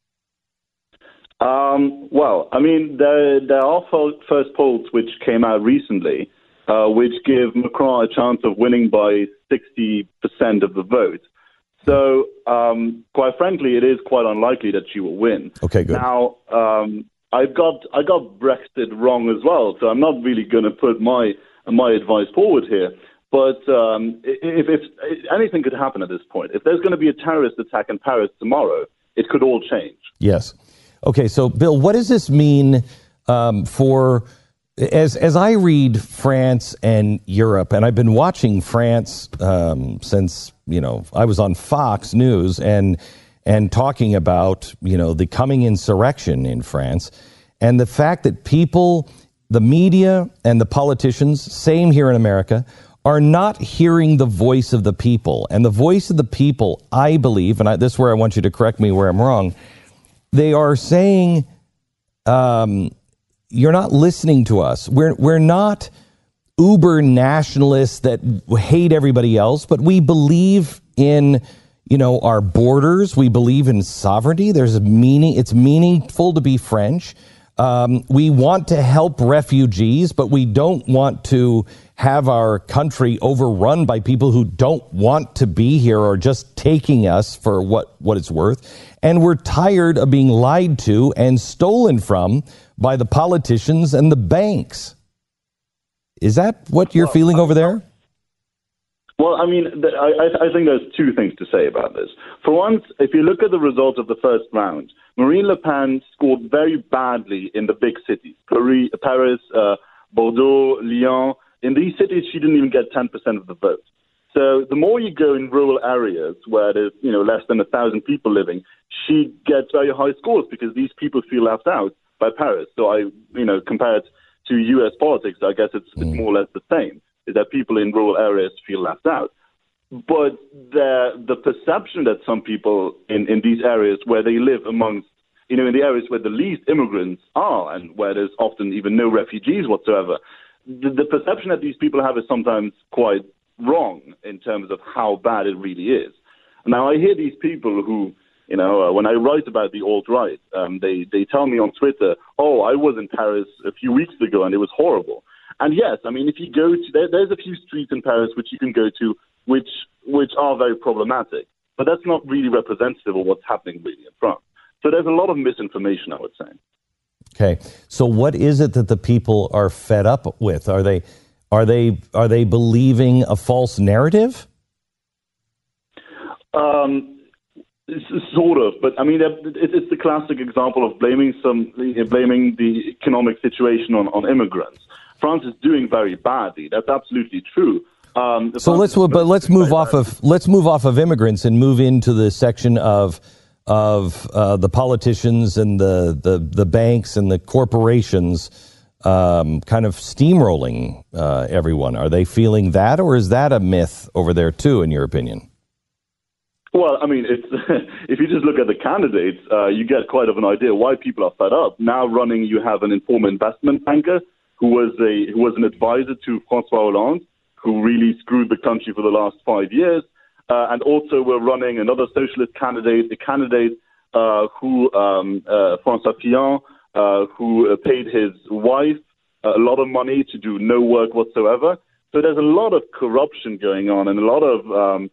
Well, I mean, there are first polls which came out recently, which give Macron a chance of winning by 60% of the vote. So, quite frankly, it is quite unlikely that she will win. Okay, good. Now, I got Brexit wrong as well, so I'm not really going to put my advice forward here. But if anything could happen at this point, if there's going to be a terrorist attack in Paris tomorrow, it could all change. Yes. Okay, so Bill, what does this mean for, as I read France and Europe, and I've been watching France since, I was on Fox News and talking about, the coming insurrection in France, and the fact that people, the media and the politicians, same here in America, are not hearing the voice of the people. And the voice of the people, I believe, and this is where I want you to correct me where I'm wrong, they are saying, you're not listening to us. We're not uber nationalists that hate everybody else, but we believe in, our borders. We believe in sovereignty. There's a meaning. It's meaningful to be French. We want to help refugees, but we don't want to have our country overrun by people who don't want to be here or just taking us for what it's worth. And we're tired of being lied to and stolen from by the politicians and the banks. Is that what you're feeling over there? Well, I mean, I think there's two things to say about this. For once, if you look at the results of the first round, Marine Le Pen scored very badly in the big cities, Paris, Bordeaux, Lyon. In these cities, she didn't even get 10% of the vote. So the more you go in rural areas where there's, less than 1,000 people living, she gets very high scores because these people feel left out by Paris. So compared to U.S. politics, I guess it's more or less the same, is that people in rural areas feel left out. But the perception that some people in these areas where they live amongst, in the areas where the least immigrants are and where there's often even no refugees whatsoever, the perception that these people have is sometimes quite wrong in terms of how bad it really is. Now, I hear these people who, when I write about the alt-right, they tell me on Twitter, oh, I was in Paris a few weeks ago and it was horrible. And yes, I mean, if you go to, there's a few streets in Paris which you can go to which are very problematic, but that's not really representative of what's happening really in France. So there's a lot of misinformation, I would say. Okay, so what is it that the people are fed up with? Are they believing a false narrative? Sort of, but I mean, it's the classic example of blaming the economic situation on immigrants. France is doing very badly. That's absolutely true. So let's move off of immigrants and move into the section of the politicians and the banks and the corporations kind of steamrolling everyone. Are they feeling that, or is that a myth over there too, in your opinion? Well, I mean, it's if you just look at the candidates, you get quite of an idea why people are fed up. Now running, you have an informal investment banker who was an advisor to François Hollande, who really screwed the country for the last 5 years. And also we're running another socialist candidate, François Fillon, who paid his wife a lot of money to do no work whatsoever. So there's a lot of corruption going on and a lot of,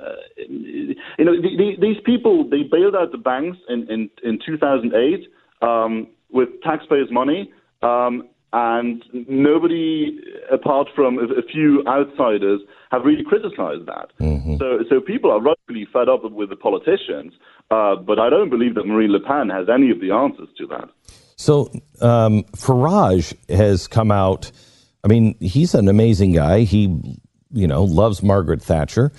these people, they bailed out the banks in 2008 with taxpayers' money. And nobody, apart from a few outsiders, have really criticized that. Mm-hmm. So people are rightfully fed up with the politicians, but I don't believe that Marine Le Pen has any of the answers to that. So Farage has come out. I mean, he's an amazing guy. He, loves Margaret Thatcher,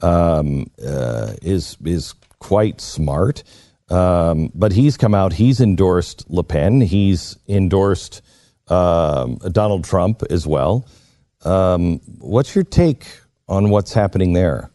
is quite smart, but he's come out. He's endorsed Le Pen. He's endorsed Donald Trump as well. What's your take on what's happening there?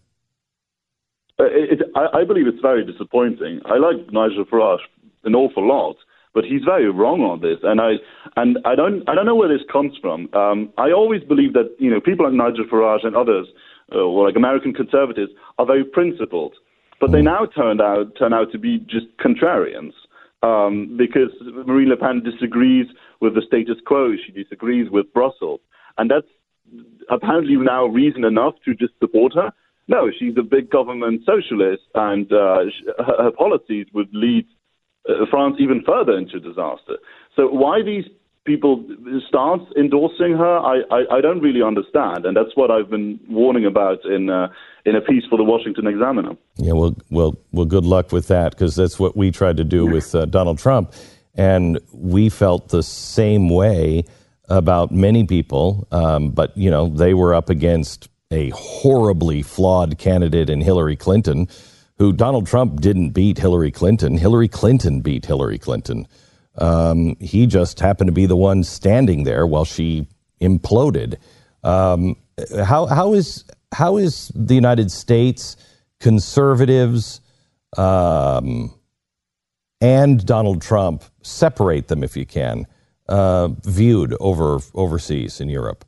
I believe it's very disappointing. I like Nigel Farage an awful lot, but he's very wrong on this, and I don't know where this comes from. I always believe that people like Nigel Farage and others, or like American conservatives, are very principled, but they now turn out to be just contrarians, because Marine Le Pen disagrees with the status quo, she disagrees with Brussels, and that's apparently now reason enough to just support her. No, she's a big government socialist, and her policies would lead France even further into disaster. So why these people start endorsing her, I don't really understand, and that's what I've been warning about in a piece for the Washington Examiner. Yeah, well, good luck with that, because that's what we tried to do with Donald Trump, and we felt the same way about many people, but they were up against a horribly flawed candidate in Hillary Clinton, who Donald Trump didn't beat Hillary Clinton. Hillary Clinton beat Hillary Clinton. He just happened to be the one standing there while she imploded. How is the United States, conservatives, and Donald Trump, separate them if you can, viewed overseas in Europe?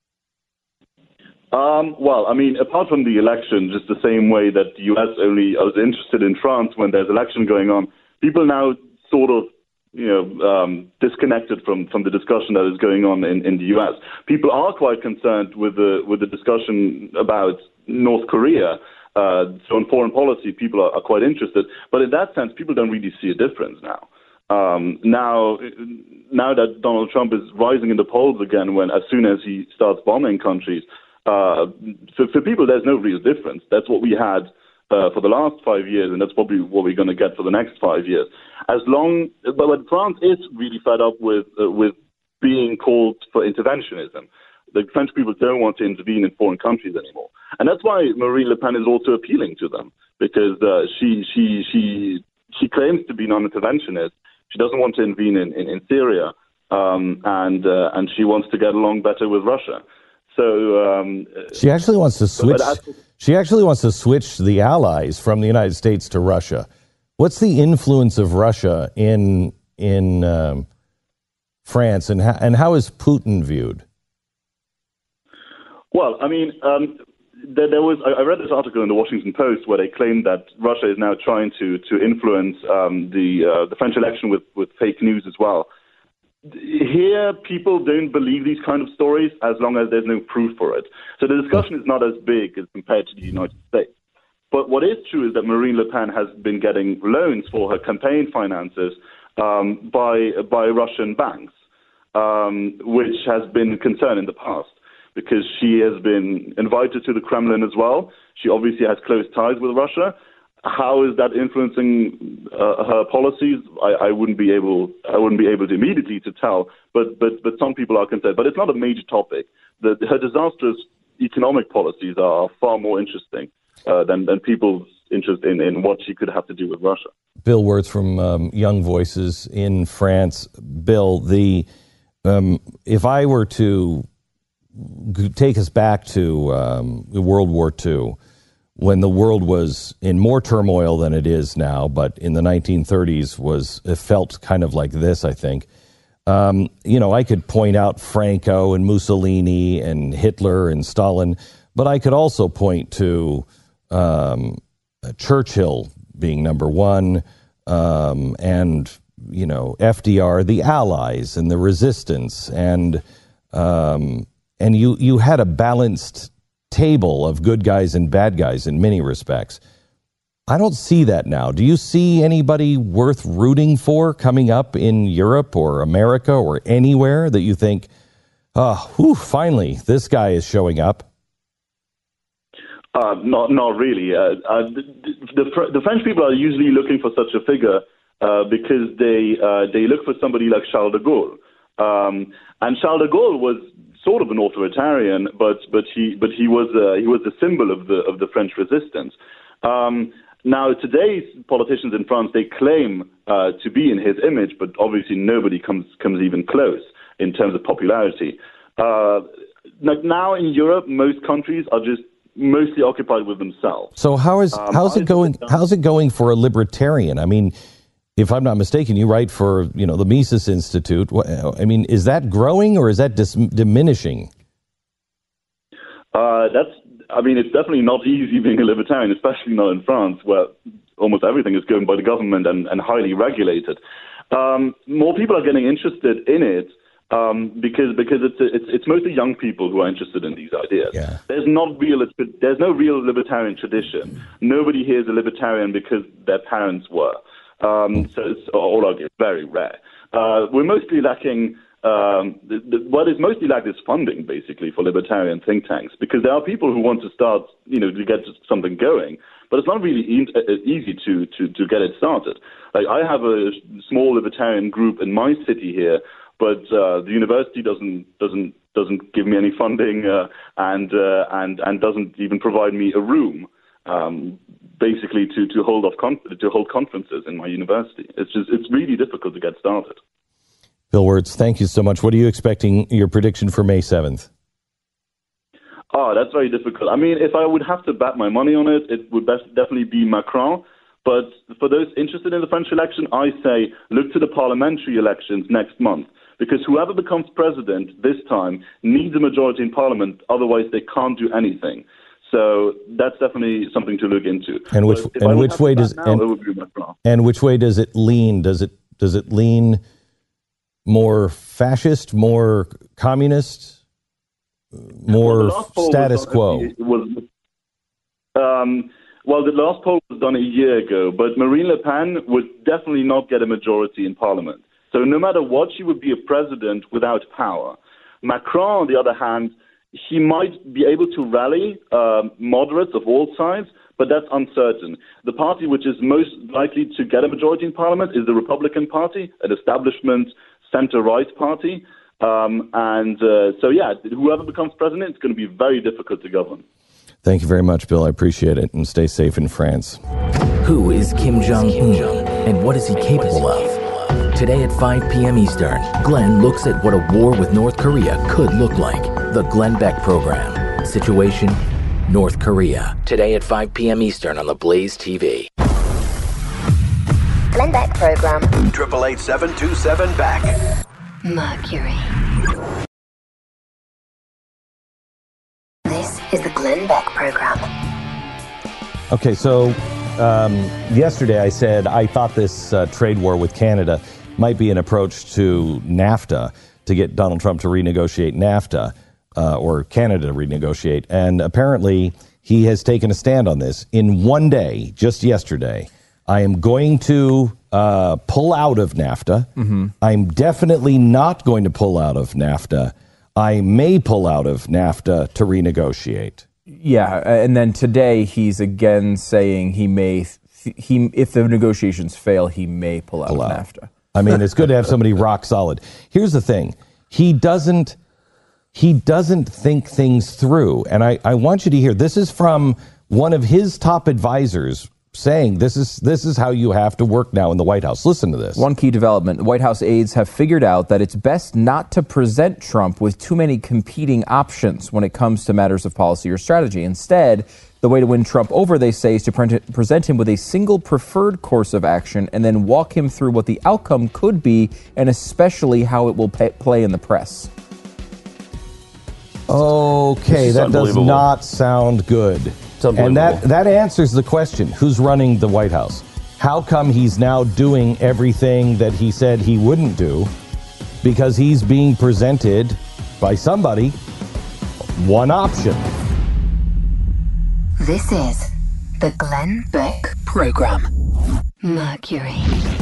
Well, I mean, apart from the election, just the same way that the U.S. only was interested in France when there's election going on, people now sort of, disconnected from the discussion that is going on in the U.S. People are quite concerned with the discussion about North Korea. So on foreign policy, people are quite interested. But in that sense, people don't really see a difference now. Now that Donald Trump is rising in the polls again, as soon as he starts bombing countries, so for people, there's no real difference. That's what we had for the last 5 years, and that's probably what we're going to get for the next 5 years. But France is really fed up with being called for interventionism. The French people don't want to intervene in foreign countries anymore, and that's why Marine Le Pen is also appealing to them, because she claims to be non-interventionist. She doesn't want to intervene in Syria, and she wants to get along better with Russia. So she actually wants to switch. She actually wants to switch the allies from the United States to Russia. What's the influence of Russia in France, and how is Putin viewed? Well, I mean, I read this article in the Washington Post where they claimed that Russia is now trying to influence the French election with fake news as well. Here, people don't believe these kind of stories as long as there's no proof for it. So the discussion is not as big as compared to the United States. But what is true is that Marine Le Pen has been getting loans for her campaign finances by Russian banks, which has been a concern in the past, because she has been invited to the Kremlin as well. She obviously has close ties with Russia. How is that influencing her policies? I wouldn't be able to immediately to tell, but some people are concerned. But it's not a major topic. Her disastrous economic policies are far more interesting than people's interest in what she could have to do with Russia. Bill Wirtz from Young Voices in France. Bill, if I were to take us back to World War II, when the world was in more turmoil than it is now, but in the 1930s it felt kind of like this, I think. I could point out Franco and Mussolini and Hitler and Stalin, but I could also point to Churchill being number one, and FDR, the Allies and the resistance, and you had a balanced table of good guys and bad guys in many respects. I don't see that now. Do you see anybody worth rooting for coming up in Europe or America or anywhere that you think, finally, this guy is showing up? Not really. The French people are usually looking for such a figure because they look for somebody like Charles de Gaulle. And Charles de Gaulle was sort of an authoritarian, but he was a symbol of the French resistance. Now, today's politicians in France, they claim to be in his image, but obviously nobody comes even close in terms of popularity. Like now in Europe, most countries are just mostly occupied with themselves. So how's it going for a libertarian? I mean, if I'm not mistaken, you write for the Mises Institute. I mean, is that growing or is that diminishing? It's definitely not easy being a libertarian, especially not in France, where almost everything is governed by the government and highly regulated. More people are getting interested in it because it's mostly young people who are interested in these ideas. Yeah. There's no real libertarian tradition. Nobody here is a libertarian because their parents were. It's very rare. We're mostly lacking. What is mostly lacked is funding, basically, for libertarian think tanks, because there are people who want to start, to get something going, but it's not really easy to get it started. Like, I have a small libertarian group in my city here, but the university doesn't give me any funding and doesn't even provide me a room, basically to hold conferences in my university. It's really difficult to get started. Bill Wirtz, thank you so much. What are you expecting, your prediction for May 7th? Oh, that's very difficult. I mean, if I would have to bet my money on it, it would definitely be Macron. But for those interested in the French election, I say look to the parliamentary elections next month, because whoever becomes president this time needs a majority in parliament. Otherwise, they can't do anything. So that's definitely something to look into. And which way does it lean? Does it lean more fascist, more communist, more status quo? The last poll was done a year ago, but Marine Le Pen would definitely not get a majority in parliament. So no matter what, she would be a president without power. Macron, on the other hand, he might be able to rally moderates of all sides, but that's uncertain. The party which is most likely to get a majority in parliament is the Republican Party, an establishment center-right party. Whoever becomes president, it's going to be very difficult to govern. Thank you very much, Bill. I appreciate it. And stay safe in France. Who is Kim Jong-un and what is he capable of? Today at 5 p.m. Eastern, Glenn looks at what a war with North Korea could look like. The Glenn Beck Program. Situation, North Korea. Today at 5 p.m. Eastern on the Blaze TV. Glenn Beck Program. 888-727-BECK. Mercury. This is the Glenn Beck Program. Okay, so yesterday I said I thought this trade war with Canada might be an approach to NAFTA, to get Donald Trump to renegotiate NAFTA, or Canada to renegotiate. And apparently he has taken a stand on this. In one day, just yesterday, I am going to pull out of NAFTA. Mm-hmm. I'm definitely not going to pull out of NAFTA. I may pull out of NAFTA to renegotiate. Yeah, and then today he's again saying if the negotiations fail, he may pull out of NAFTA. I mean, it's good to have somebody rock solid. Here's the thing. He doesn't think things through. And I want you to hear, this is from one of his top advisors saying this is how you have to work now in the White House. Listen to this. One key development, White House aides have figured out that it's best not to present Trump with too many competing options when it comes to matters of policy or strategy. Instead, the way to win Trump over, they say, is to present him with a single preferred course of action and then walk him through what the outcome could be and especially how it will play in the press. Okay, that does not sound good. And that answers the question, who's running the White House? How come he's now doing everything that he said he wouldn't do? Because he's being presented by somebody one option. This is the Glenn Beck Program. Mercury.